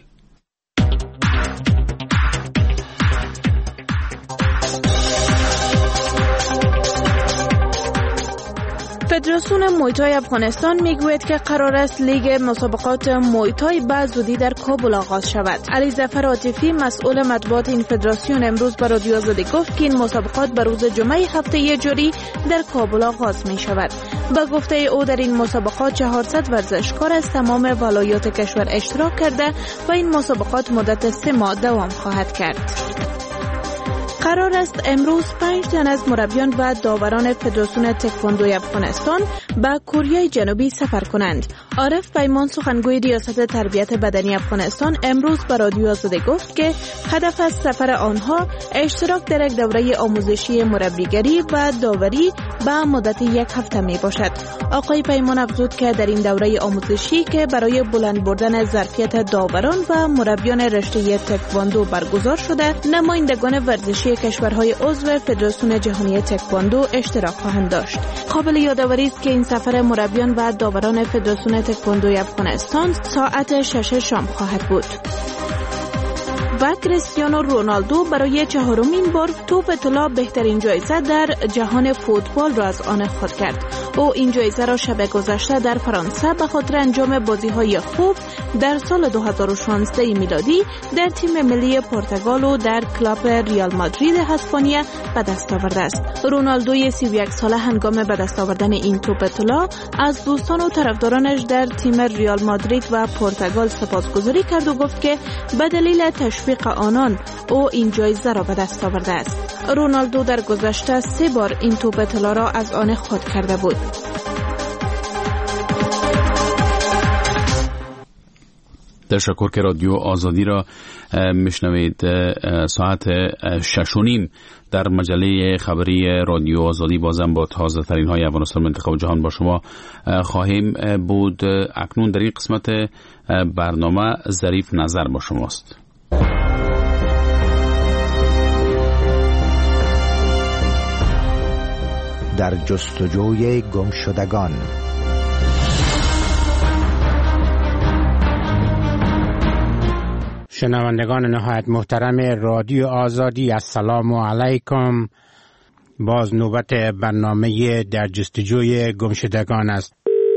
فدراسیون مویتای افغانستان میگوید که قرار است لیگ مسابقات مویتای به زودی در کابل آغاز شود. علی ظفر عاطفی مسئول مطبوعات این فدراسیون امروز به رادیو آزادی گفت که این مسابقات به روز جمعه هفته جاری در کابل آغاز می شود. با گفته او در این مسابقات 400 ورزشکار از تمام ولایات کشور اشتراک کرده و این مسابقات مدت 3 ماه دوام خواهد کرد. قرار است امروز 5 تن از مربیان و داوران فدراسیون تکواندوی افغانستان به کره جنوبی سفر کنند. عارف پیمان سخنگوی ریاست تربیت بدنی افغانستان امروز به رادیو آزادی گفت که هدف از سفر آنها اشتراک در یک دوره آموزشی مربیگری و داوری به مدت 1 هفته می باشد. آقای پیمان افزود که در این دوره آموزشی که برای بلند بردن ظرفیت داوران و مربیان رشته تکواندو برگزار شده، نمایندگان ورزشی کشورهای عضو فدراسیون جهانی تکواندو اشتراک خواهند داشت. قابل یادآوری است که این سفر مربیان و داوران فدراسیون تکواندوی افغانستان ساعت 6 شام خواهد بود. و کریستیانو رونالدو برای 4مین بار توپ طلا بهترین جایزه در جهان فوتبال را از آن خود کرد. او این جایزه را شب گذشته در فرانسه به خاطر انجام بازی‌های خوب در سال 2016 میلادی در تیم ملی پرتغال و در کلاب ریال مادرید اسپانیا به دست آورده است. رونالدوی 31 ساله هنگام به دست آوردن این توپ طلا از دوستان و طرفدارانش در تیم ریال مادرید و پرتغال سپاسگزاری کرد و گفت که به دلیل تشویق آنان او این جایزه را به دست آورده است. رونالدو در گذشته 3 بار این توپ طلا را از آن خود کرده بود. تشکر که رادیو آزادی را میشنوید. ساعت 6:30 در مجله خبری رادیو آزادی بازم با تازه ترین های افغانستان منطقه و جهان با شما خواهیم بود. اکنون در این قسمت برنامه ظریف نظر با شماست. در جستجوی گمشدگان. شنوندگان نهایت محترم رادیو آزادی، السلام علیکم. باز نوبت برنامه در جستجوی گمشدگان است.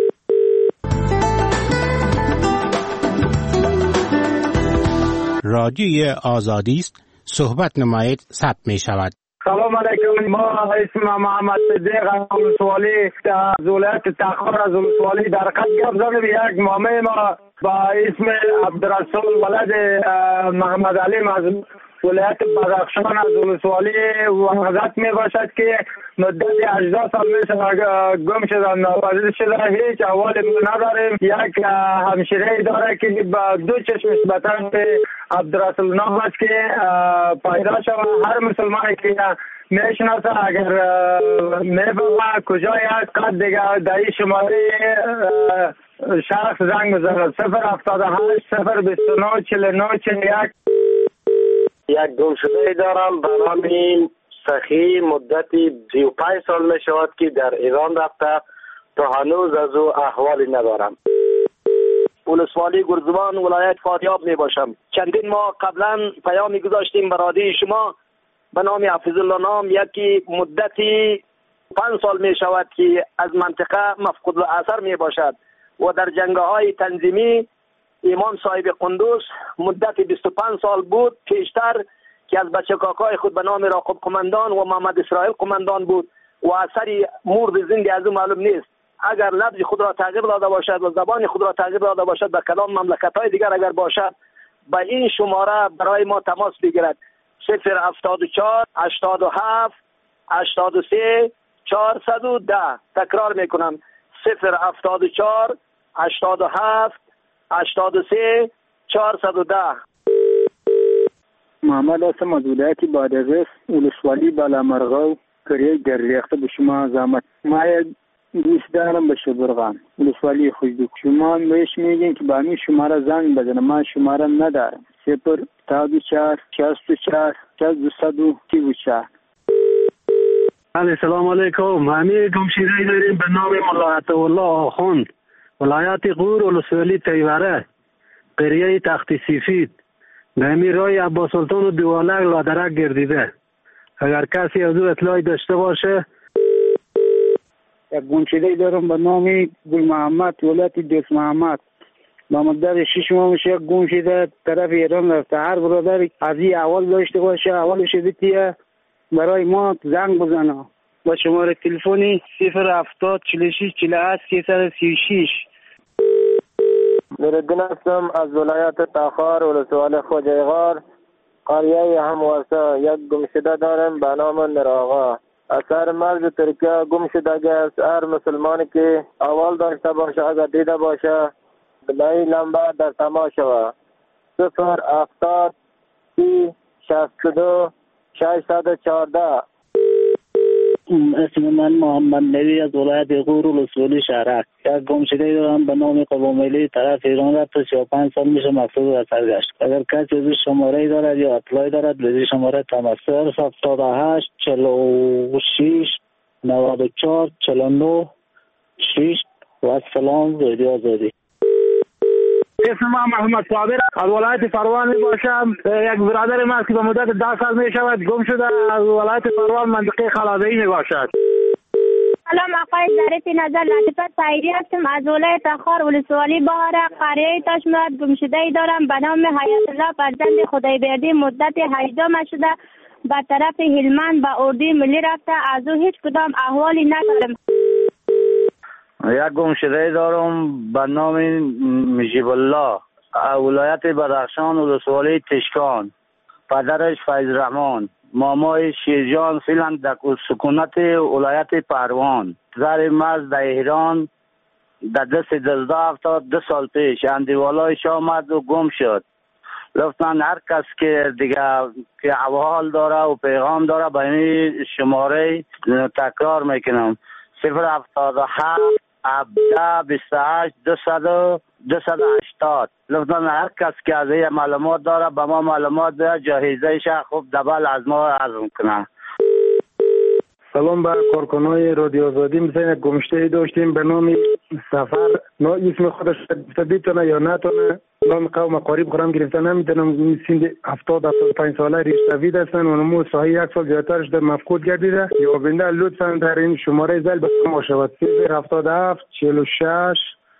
رادیوی آزادی است، صحبت نمایید، ثبت می شود. سلام علیکم. ما اسم محمد صدیق ولسوالی از ولایت تخار از ولسوالی در خط گپ زدیم. یک مامه ما با اسم عبدالرسول ولد محمد علیم از ولایت بدخشان از ولسوالی وحدت می باشد که مدت 18 سال می شود گم شدن، ناپدید شده. هیچ احوالی نداریم. یک همشیره داره که با دو چشمش بطن به عبدالرسول نام است که پیدا شود. هر مسلمانی که میشناسه اگر میفهمه کجای است قد دیگه در این شماره شخص زنگ بزند 078 029 49 41. یک گمشده دارم به نام سخی، مدتی 35 سال می شود که در ایران رفته، تا هنوز از او احوالی ندارم. ولسوالی گرزوان ولایت فاریاب می باشم. چندین ماه قبلا پیامی گذاشتیم برای شما به نام حفظ الله نام، یکی مدتی 5 سال می شود که از منطقه مفقود الاثر می باشد و در جنگ‌های تنظیمی امام صاحب قندوز مدت 25 سال بود پیشتر که از بچه کاکای خود به نام راقب قماندان و محمد اسرائیل قماندان بود و اثری مرد زنده از او معلوم نیست. اگر لفظ خود را تغییر داده باشد و زبان خود را تغییر داده باشد به کلام مملکت‌های دیگر اگر باشد به این شماره برای ما تماس بگیرد. 074 87 83 410. تکرار میکنم 074 87 83 410. محمد هستم از ولایت بادغیس ولسوالی بالامرغه کریه در ریخته به شما زحمت. ما یک دوست دارم به شبرغان ولسوالی خوشدو. شما بهش میگین که با همین شماره زنگ بزنه. من شماره ندارم. 074 64 6234. سلام علیکم. همین گمشیده داریم به نام ملایت الله آخوند، ولایت غور ولسوالی تیوره قریه تخت سفید به همین رای عباس سلطان و دوالک لادرک گردیده. اگر کسی از او اطلاعی داشته باشه. یک گمشیده دارم به نام گل محمد ولایت دوست محمد. با مدت 6 ماه میشه یک گمشیده طرف ایران رفته. هر برادر از این اول داشته باشه اولش بیتیه برای ما زنگ بزنه با شماره تلفنی 070 46 48 336. نوردین هستم از ولایت تخار ولسوالی خوجایغار قریه هموارسا. یک گمشده دارم به نام نراغا. اثر مرز ترکیه گمشدگی است. هر مسلمانی که اول داشته باشه اگر دیده باشه به این لمبه در تماس شود. 070 30 62 614. اسم من محمد نوی از ولایت غور ولسوالی شهرک. یک گمشده دارم به نام قواملی طرف ایران رفته 35 سال میشه مفقود اثر گشت. اگر کسی از شماره دارد یا اطلاعی دارد به شماره تماس 078 46 94 49 6. و السلام رادیو آزادی. اسم من محمد صابر از ولایت فروان می باشم. یک برادر ما که به مدت 10 سال می شود گم شده از ولایت فروان منطقه خلابه‌ای می باشد. سلام آقای ظریف نظر لطیفه سعیدی هستم از ولایت تخار ولسوالی بهاره قریه تشمت. گمشده‌ای دارم به نام حیات الله فرزند خدایبردی مدت 18 ماه شده به طرف هلمند به اردوی ملی رفته. از او هیچ کدام احوالی ندارم. یک گمشده دارم به نام مجیب الله ولایت بدخشان ولسوالی تشکان. پدرش فیض رحمان، مامای شیرجان فیلند در سکونت ولایت پروان. زر مرز در ایران در دست دزدا افتاد. 2 سال پیش اندیوالایش آمد و گم شد. لطفاً هر کس که دیگه که احوال داره و پیغام داره به این شماره تکرار میکنم 077 17 28 280. لطفاً هر کس که از این معلومات داره به ما معلومات ده، جاهزه‌اش خوب دبل از ما عرض کنه. سلام به کارکنای رادیو آزادی. مثلا گمشته داشتیم به نام سفر، اسم خودش بیتونه یا نتونه، نام قوم قریب خورم گرفته نمیتونم. سند 70-75 ساله ریشتوید هستن و نمو ساحه 1 سال زیادترش در مفقود گردیده. یا بنده لطفا در این شماره زل به ما شود 077 46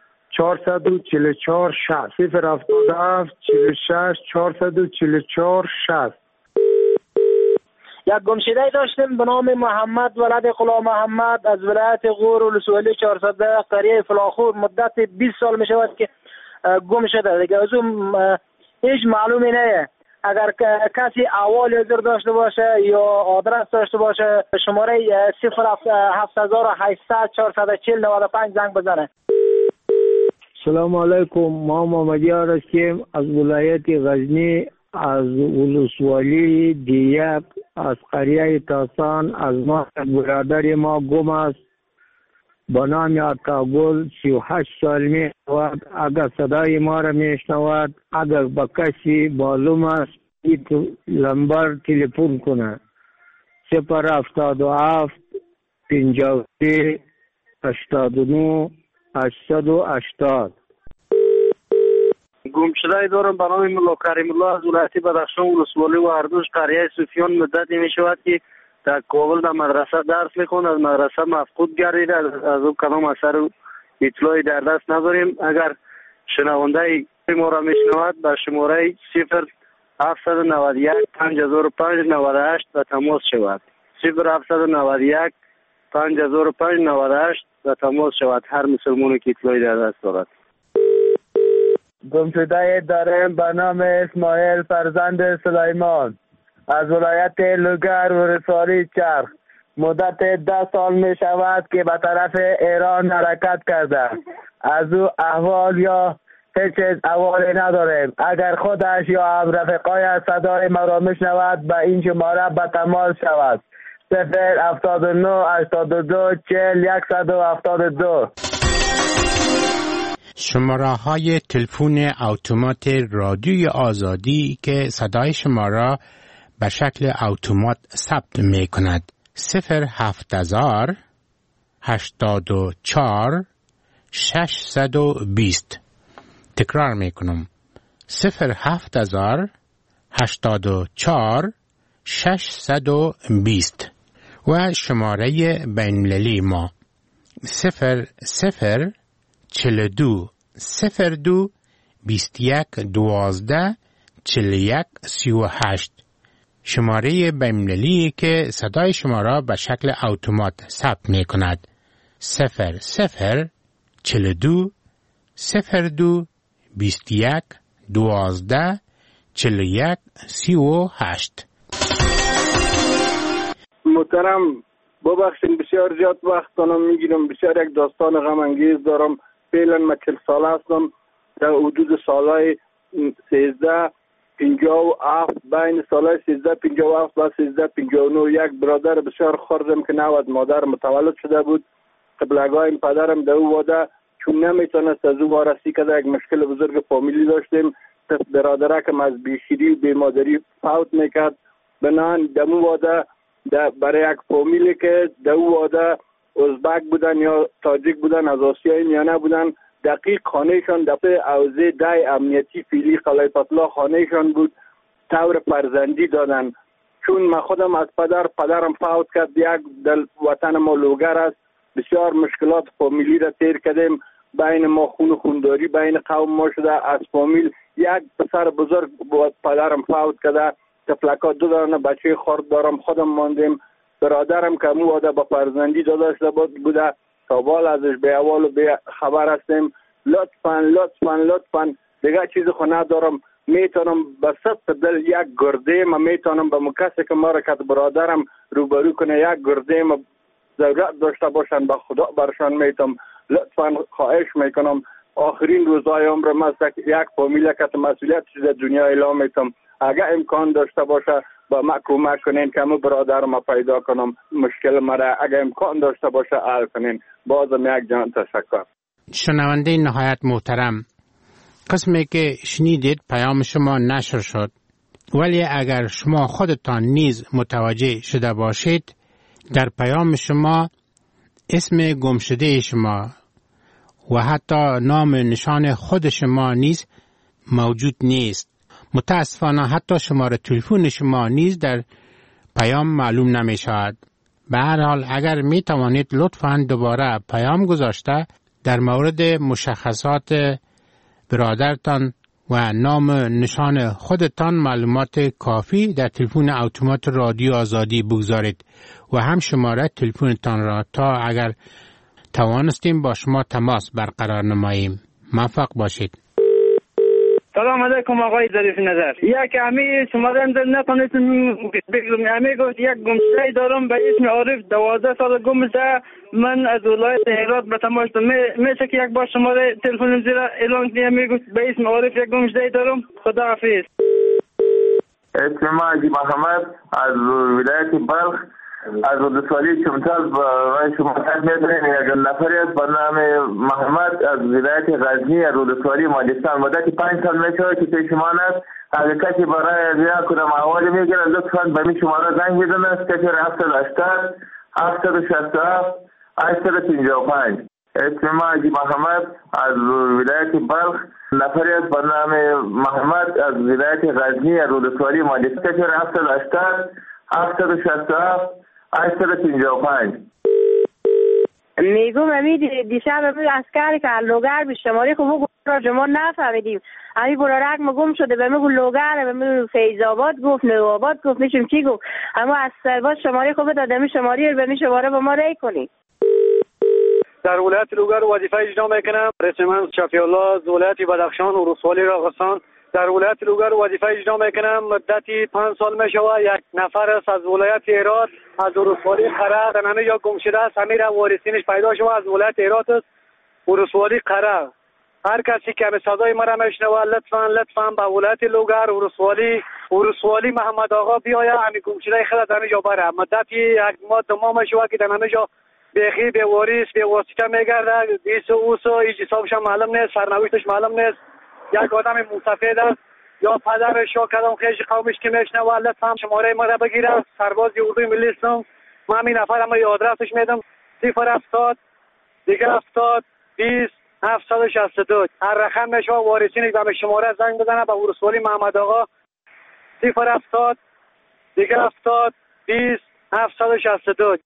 444 60 077 46 444 60. یک گمشده داشتیم به نام محمد ولد غلام محمد از ولایت غور ولسوالی 410 قریه فلاخور. مدت 20 سال می شود که گم شده دیگه. از اون هیچ معلومی نه. اگر کسی احوال حاضر داشته باشه یا آدرس داشته باشه شماره 07800 440 95 زنگ بزنه. سلام علیکم. ما محمدیار هستیم از ولایت غزنی، از ولسوالی دیاب، از قریه تاسان. از ما برادر ما گم است به نام عطاگل. 38 سال می شود. اگر صدای ما را می شنود، اگر به کسی معلوم است این لمبر تلفن کنه 077 53 89 880. گمشده دارم به نام ملا کریم الله از ولایت بدخشان ولسوالی و اردوش قریه صوفیان. مدتی می شود که در کابل در مدرسه درس میخوند. از مدرسه مفقود گردیده. از اون کدام اثر اطلاعی در دست نداریم. اگر شنونده ما را میشنود به شماره 0791 5005 98 به تماس شود. 0791 5005 98 به تماس شود. هر مسلمانی که اطلاعی در دست دارد. گمشده داریم به نام اسماعیل فرزند سلیمان از ولایت لوگر ولسوالی چرخ. مدت 10 سال می شود که به طرف ایران حرکت کرده. از او احوال یا هیچ احوالی نداریم. اگر خودش یا رفقای صدای ما را می شود به این شماره به تماس شود 079 82 40 172. شماره های تلفن اتومات رادیوی آزادی که صدای شما را به شکل اتومات ثبت می کند 07000 84 620. تکرار می کنم 07000 84 620 و شماره بین‌المللی ما 0042 02 21 12 41 38. شماره بین‌المللی که صدای شما را به شکل اتومات ثبت می کند 0042 02 21 12 41 38. محترم ببخشید بسیار زیاد وقتانم میگیرم. بسیار یک داستان غم انگیز دارم. فعلا من 40 ساله هستم. در حدود سالهای 1357 بین سالهای 1357 و 1359 یک برادر بسیار خردم که نود مادر متولد شده بود. قبلگاه پدرم در او واده چون نمیتونست از او وارسی کرده. یک مشکل بزرگ فامیلی داشتیم. برادرکم از بیخیری و بیمادری فوت میکرد. بنان در او واده برای یک فامیلی که در او واده ازبک بودن یا تاجیک بودن از آسیای میانه بودن دقیق خانهشان دفعه اوزه 10 امنیتی فیلی قلعه پتلا خانهشان بود. طور فرزندی دادن. چون من خودم از پدرم فوت کرد. یک در وطن ما لوگر است. بسیار مشکلات فامیلی را تیر کردیم. بین ما خونداری بین قوم ما شده. از فامیل یک پسر بزرگ پدرم فوت کرده. تفلکا 2 دارن بچه خرد دارم. خودم ماندیم. برادرم که مو واده با فرزندی داشته بوده تا بال ازش به اول و به خبر هستیم. لطفاً دیگه چیز خو ندارم. میتونم به صد دل یک گرده ما میتونم به مکسی که ما را که برادرم روبرو کنه یک گرده ما ضرورت داشته باشن به خدا برشان میتونم. لطفا خواهش میکنم آخرین روزهای عمرم است یک فامیلیت مسئولیت در دنیا اعلام میتم. اگر امکان داشته باشه با ما کمک کنین که من برادرم پیدا کنم، مشکل مرا اگر امکان داشته باشه حل کنین. بازم یک جان تشکر. شنونده نهایت محترم، قسمی که شنیدید پیام شما نشر شد، ولی اگر شما خودتان نیز متوجه شده باشید در پیام شما اسم گمشده شما و حتی نام نشان خود شما نیز موجود نیست. متاسفانه حتی شماره تلفن شما نیز در پیام معلوم نمی شود. به هر حال اگر می توانید لطفاً دوباره پیام گذاشته در مورد مشخصات برادرتان و نام نشان خودتان معلومات کافی در تلفن اتومات رادیو آزادی بگذارید و هم شماره تلفنتان را تا اگر توانستیم با شما تماس برقرار نماییم. موفق باشید. سلام علیکم آقای ظریف نظر. یک امی شماره اندر نتونستم بگم. امی گفت یک گمشده دارم به اسم عارف 12 سال گمشده. من از ولایت هرات به تماس میشه که یک بار شماره تلفن زیرا اعلان کنی. امی گفت به اسم عارف یک گمشده دارم. خدا حافظ. اسم ما حاجی محمد از ولایت بلخ از ولسوالی چمتال برای شما خدمت می‌کنم. یک نفری است به نام محمد از ولایت غزنی از ولسوالی مالستان. مدتی 5 سال میشه که پیش شما است. اگر کسی برای زیاد کنم احوال میگیره لطفاً به این شماره زنگ بزنید. 780 767 855. اسم ما حاجی محمد از ولایت بلخ. نفری است به نام محمد از ولایت غزنی از ولسوالی مالستان. 780 767 855. میگم امید دیشب از کاری که لوگر به شماره خوب را ما نفهمیدیم. امی برارک مگم شده به میگو لوگر به میگو فیض‌آباد گفت نوآباد گفت میشم چی گفت. اما از سرباز شماره خوب دادم شماره به می شماره با ما ری کنی. در ولایت لوگر وظیفه اجرا میکنم. رئیس من شفیع الله از ولایت بدخشان و رسوالی راغستان در ولایت لوگر وظیفه اجرا میکنم. مدتی 5 سال میشود. یک نفر است از ولایت هرات از رسوالی قره در همه جا گم شده است. امیر وارثینش پیدا شده از ولایت هرات است و رسوالی قره. هر کسی که به صدای مرا میشنوه لطفاً به ولایت لوگر و رسوالی محمد آقا بیاید همین گم شده خود در همه جا بره. مدتی 1 ماه 2 ماه میشود که در همه جا بیخی به واریس به واسطه میگرده. هیچ حسابش معلوم نیست، سرنوشتش معلوم نیست. یک آدم مسافر است یا پدرش یا کدام خیش قومش که میشنوه لطفاً شماره ما را بگیره. سرباز اردوی ملی هستم. من همین نفرم یا آدرسش میدم 070 70 20 762. هر رقم میشه وارثین به شماره زنگ بزنه به رسوالی محمد آقا 070 70 20 762.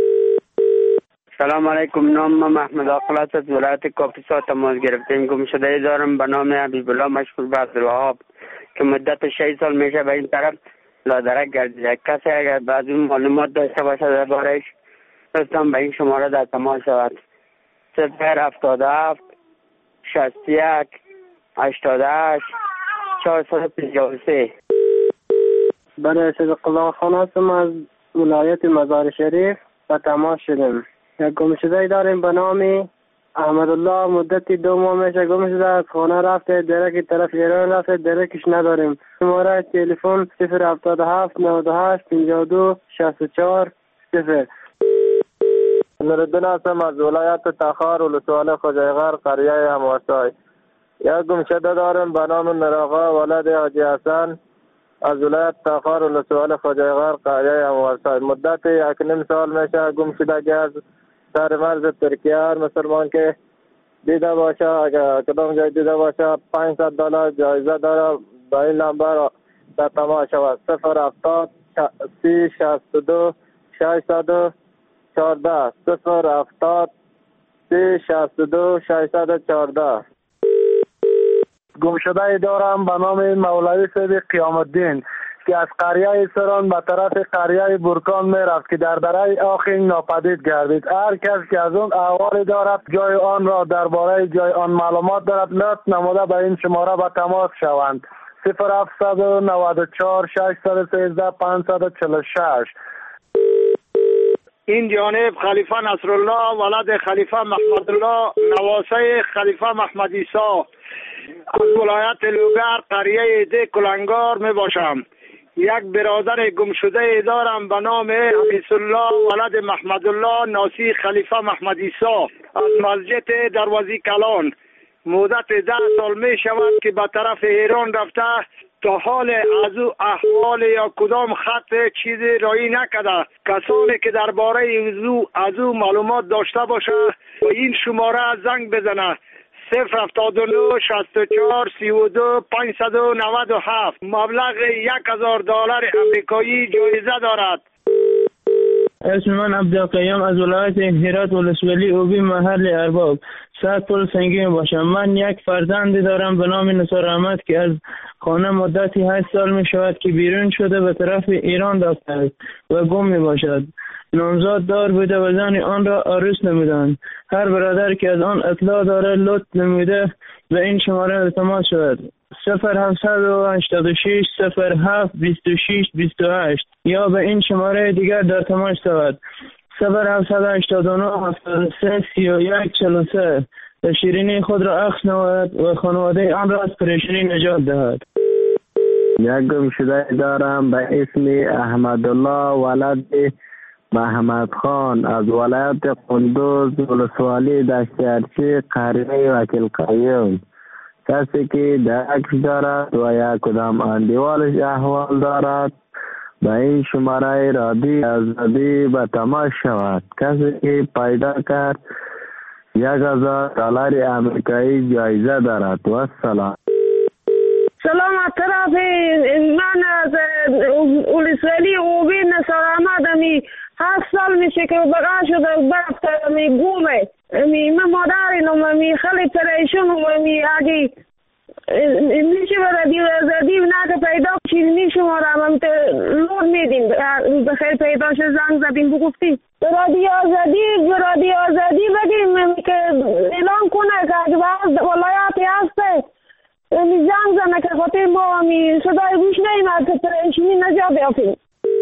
سلام علیکم. نام من محمد عاقلت از ولایت کاپیسا تماس گرفتیم. گمشده دارم به نام حبیب الله مشغول به عبدالوهاب که مدت 6 سال میشه به این طرف لادرک گردیده. کسی اگر بعض این معلومات داشته باشه درباره‌اش لطفاً به این شماره در تماس شود. 077 61 88 453. برای صدق الله خان هستم از ولایت مزار شریف و تماس شدیم. یک گمشده داریم به نام احمد الله. مدتی 2 ماه میشه گم شده. از خانه رفته درک طرف ایران رفته درکش نداریم. شماره تلفن 077 98 52 64 0. نوردین هستم از ولایت تخار ولسوالی خوجایغر قریه هموارسای. یک گمشده داریم به نام نراغا ولد حاجی حسن از ولایت تخار ولسوالی خوجایغر قریه هموارسای. مدت 1.5 سال میشه گم شده. از در مرز ترکیه هر مسلمان که دیده باشه اگر کدام جای دیده باشه $500 جایزه داره. با این نمبر در تماس شود 070 30 62 614 070 30 62 614. گمشده دارم به نام مولوی صدیق قیام الدین که از قریه سران به طرف قریه برکان میرفت که در دره آخین ناپدید گردید. هر کس که از اون احوال دارد جای آن را درباره جای آن معلومات دارد لطف نموده به این شماره به تماس شوند. 0794 613 546. این جانب خلیفه نصرالله ولد خلیفه محمد الله نواسه خلیفه محمد عیسی از ولایت لوگر قریه ده کلنگار می باشم. یک برادر گمشده دارم به نام حفیظ الله ولد محمد الله ناسی خلیفه محمد عیسی از مسجد دروازی کلان. مدت 10 سال می شود که به طرف ایران رفته، تا حال از او احوال یا کدام خط چیزی رایی نکرده. کسانی که درباره از او معلومات داشته باشه و این شماره زنگ بزنه 079 64 32 597. مبلغ $1000 آمریکایی جایزه دارد. اسم من عبدالقیوم از ولایت هرات ولسوالی اوبی محل ارباب ساعت پل سنگین باشم. من یک فرزند دارم به نام نثار احمد که از خانه مدتی 8 سال می شود که بیرون شده به طرف ایران رفته است و گم می باشد. نامزاد دار بوده و زن آن را عروس نمودند. هر برادر که از آن اطلاع داره لطف نموده و این شماره التماس شود 0786 07 26 28 یا به این شماره دیگر در تماس شود 0789 73 31 43 و شیرینی خود را اخذ نماید و خانواده آن را از پریشانی نجات دهد. یک گمشده دارم به اسم احمدالله ولد محمد خان از ولایت قندوز ولسوالی دشتیارچی قریه وکیل قیوم. کسی که درک دارد و یا کدام اندیوالش احوال دارد به این شماره رادی آزادی به تماس شود. کسی که پیدا کرد $1000 آمریکایی جایزه دارد. و سلام. سلام از طرف من از ولسوالی اوبی نثار احمد 8 سال میشه که بغا شده برفت گومه من مادرینم خیلی پریشون اگه میشه رادیو آزادی نه پیدا چیز شمارم لور میدیم بخیر پیدا شد زنگ زدیم بگفتیم رادیو آزادی بگیم که اعلان کنه که اگه ولایتی هسته زنگ زنه که خاطر ما صدای گوش نیمد که پریشونی نجات یافتیم.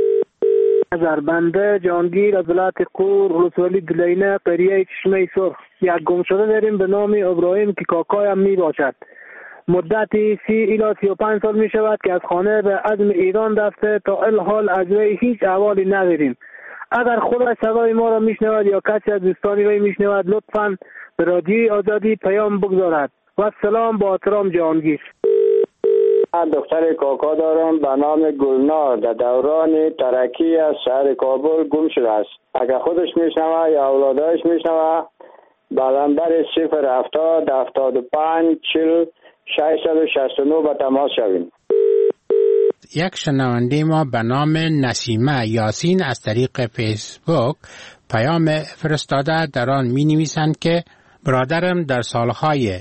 بنده جهانگیر از ولایت قور ولسوالی دلینه قریه چشمه سرخ. یک گمشده داریم به نام ابراهیم که کاکایم می باشد. مدتی 30 الی 35 سال می شود که از خانه به عزم ایران رفته. تا الحال از وی هیچ احوالی نداریم. اگر خودش صدای ما را میشنود یا کسی از دوستانی وی میشنود لطفاً به رادیوی آزادی پیام بگذارد. و سلام با احترام جهانگیر. من دختر کاکا دارم به نام گلنار در دوران ترکی از شهر کابل گم شده است. اگر خودش میشنوه یا اولادش میشنوه بلنبر 070 75 40 669 به تماس شویم. یک شنونده ما به نام نسیمه یاسین از طریق فیسبوک پیام فرستاده. در آن می نویسند که برادرم در سالهای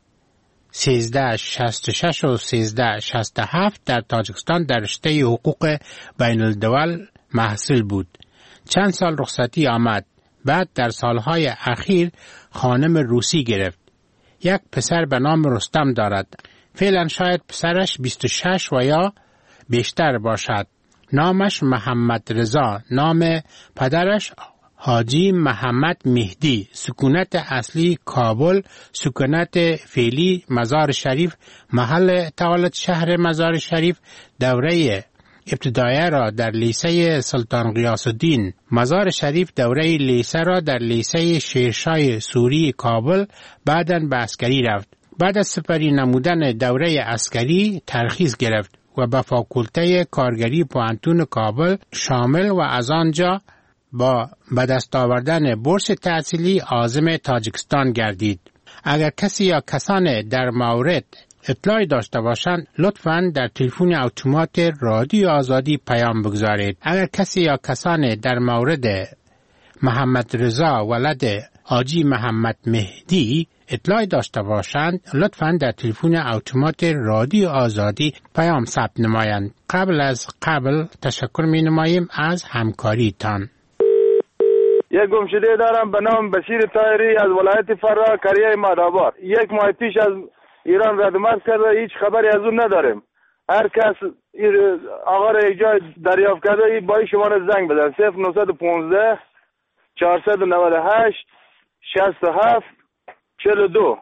1366 و 1367 در تاجیکستان در رشته حقوق بین الدول محصول بود. چند سال رخصتی آمد. بعد در سالهای اخیر خانم روسی گرفت. یک پسر به نام رستم دارد. فعلا شاید پسرش 26 و یا بیشتر باشد. نامش محمد رضا. نام پدرش حاجی محمد مهدی. سکونت اصلی کابل. سکونت فعلی مزار شریف. محل تولد شهر مزار شریف. دوره ابتدایه را در لیسه سلطان غیاث الدین مزار شریف. دوره لیسه را در لیسه شیرشاه سوری کابل. بعداً به عسکری رفت. بعد از سپری نمودن دوره عسکری ترخیص گرفت و به فاکولته کارگری پوهنتون کابل شامل و از آنجا با به دست آوردن بورس تحصیلی عازم تاجیکستان گردید. اگر کسی یا کسان در مورد اطلاعی داشته باشند لطفاً در تلفن اتومات رادیو آزادی پیام بگذارید. اگر کسی یا کسان در مورد محمد رضا ولد حاجی محمد مهدی اطلاعی داشته باشند لطفاً در تلفن اتومات رادیو آزادی پیام ثبت نمایند. قبل تشکر می نماییم از همکاریتان. یک گمشده دارم به نام بشیر طاهری از ولایت فرا قریه مادآباد. 1 ماه پیش از ایران رد کرده. هیچ خبری از اون نداریم. هر کس آقا را یک جای دریافت کرده با این شماره زنگ بزن 0915 498 67 42.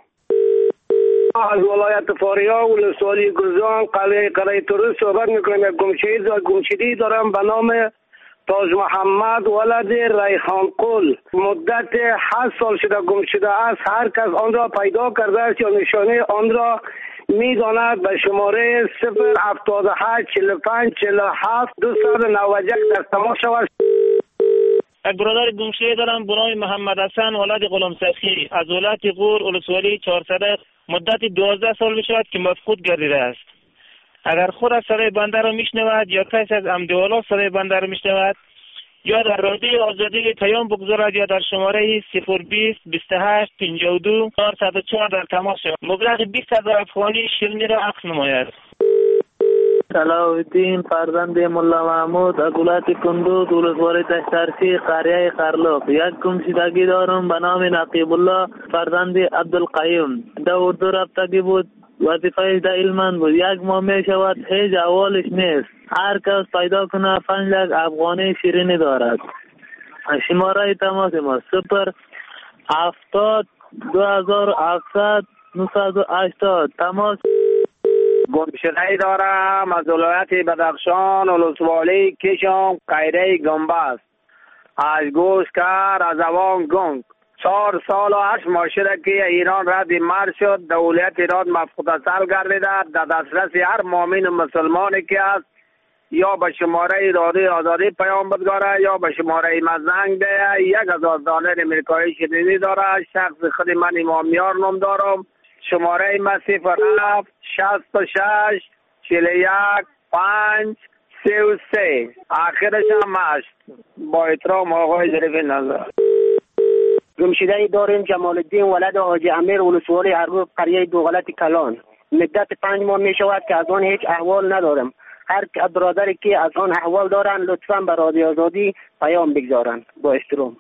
از ولایت فاریاب ولسوالی گرزان قلعه تورس صحبت میکنم. گمشده‌ای دارم به نام تاج محمد ولد ریحان قل. مدت 8 سال شده گم شده است. هر کس آن را پیدا کرده است یا نشانه آن را میداند به شماره 078 45 47 291 در تماس شود. یک برادر گمشده دارم به نام محمد حسن ولد غلام سخی از ولایت غور ولسوالی 400. مدت 12 سال می شود که مفقود گردیده است. اگر خود از صدای بنده را میشنود یا کسی از امدوالا صدای بنده را میشنود یا در رادیو آزادی پیام بگذارد یا در شماره 020 28 52 404 در تماس شود. مبلغ 20,000 افغانی شیرینی را عقد نماید. صلاح‌الدین فرزند ملا محمود از ولایت کندوز ولسوالی تشترسی قریه قرلوق. یک گمشدگی دارم به نام نقیب الله فرزند عبدالقیوم. در اردو رفتگی بود، وظیفه در علمان بود. 1 ماه می شود هیچ احوالش نیست. هر کس پیدا کنه 5 لک افغانی شیرینی دارد. شماره تماس ما 070 2700 980. تماس. گمشده‌ای دارم از ولایت بدخشان ولسوالی کشم قیره گنبست. از گوشکر از اوان گنگ 4 سال و 8 ماه شده که ایران رد مرد شد. دولت ایران مفقود اصل گردیده. در دسترس هر مؤمن مسلمانی که است یا به شماره رادیو آزادی پیام بگذاره یا به شماره مزنگ ده. $1,000 امریکایی شیرینی داره. شخص خود من امامیار نام دارم. شماره ما 07 66 41 5 33. آخرش هم است. با احترام آقای ظریف نظر. گمشده‌ای داریم جمال الدین ولد حاجی امیر ولسوالی ارگو قریه دوغلط کلان. مدت 5 ماه می شود که از آن هیچ احوال ندارم. هر برادری که از آن احوال دارن لطفاً به رادیو آزادی پیام بگذارن. با احترام.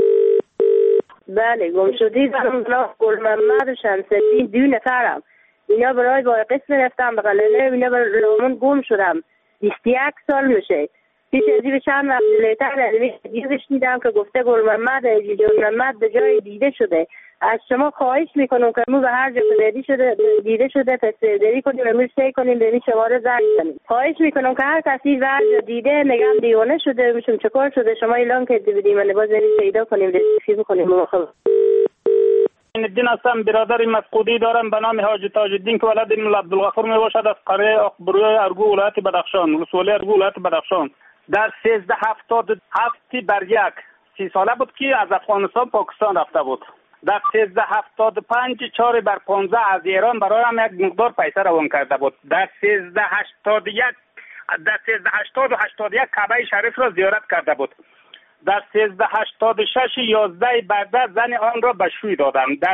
بله گمشده‌ای دارم گل محمد و شمس‌الدین 2 نفرم. اینا برای با قسم رفتم به قلعه. اینا برای رامون گم شدم. 21 سال میشه. پیش از این چند وقت لیتر دیگه دیدم که گفته گل محمد به جای دیده شده. از شما خواهش میکنم که مو به هر جا دیده شده تصدیری کنیم و میشه کنیم به این شماره زنگ کنیم. خواهش میکنم که هر کسی به هر جا دیده نگم دیوانه شده میشم چکار شده شما اعلام کردید بدیم و باز بریم پیدا کنیم رسیدگی کنیم. الدین هستم. برادر مفقودی دارم به نام حاجی تاج الدین که ولد مولا عبدالغفور می باشد از قریه اخبروی ارگو ولایت بدخشان ولسوالی ارگو ولایت بدخشان. در 1377 بر 1 30 ساله بود که از افغانستان پاکستان رفته بود. در 1375 4 بر 15 از ایران برای هم یک مقدار پیسه روان کرده بود. در 1380 و 81 کعبه شریف را زیارت کرده بود. در 1386 11 برده زن آن را به شوی دادم. در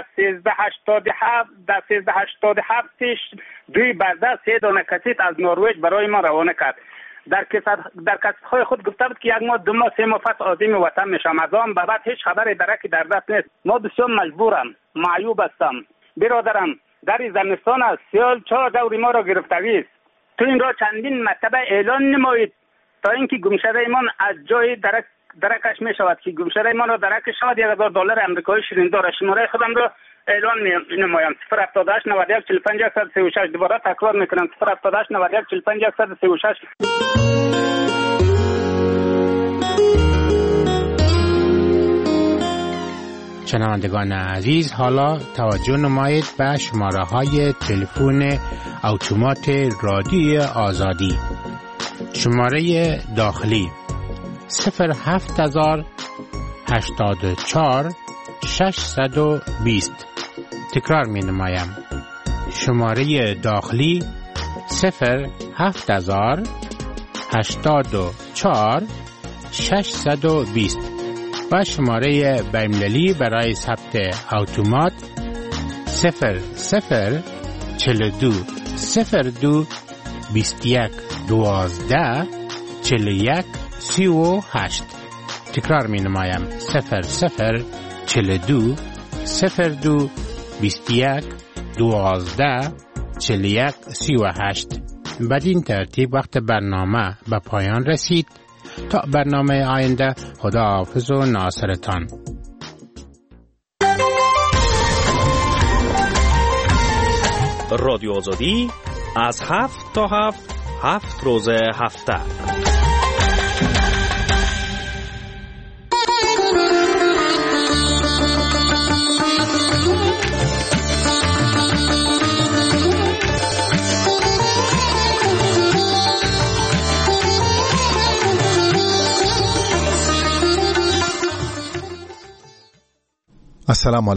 1387 2 برده 3 دانه کسیت از نروژ برای ما روانه کرد. در کسب‌های خود گفته بود که 1 ماه 2 ماه 3 ماه پس عازم وطن میشم. از آن به بعد هیچ خبری درکی در دست نیست. ما بسیار مجبورم، معیوب هستم. برادرم در زمستان است. سیال 4 دور ما را گرفتگی است. تو این را چندین مرتبه اعلان نمایید تا اینکه گمشده ایمان از جای درکش می شود که گمشده ایمان را درک شود. $1,000 امریکایی شیرین داره. شماره خودم را اعلان نمایم 078 91 45 136. دوباره تکرار میکنم 078 91 45 136. شنوندگان عزیز، حالا توجه نمایید به شماره های تلفن اتومات رادیو آزادی. شماره داخلی 07000 84 620. تکرار می نمایم. شماره داخلی 07000 84 620 و شماره بین‌المللی برای ثبت اتومات 0042 02 21 12 41 38. تکرار می نمایم 0042 02 21 12 41 38. بدین ترتیب وقت برنامه به پایان رسید. تا برنامه آینده، خدا حافظ و ناصرتان. رادیو آزادی از 7 تا 7 روز هفته. السلام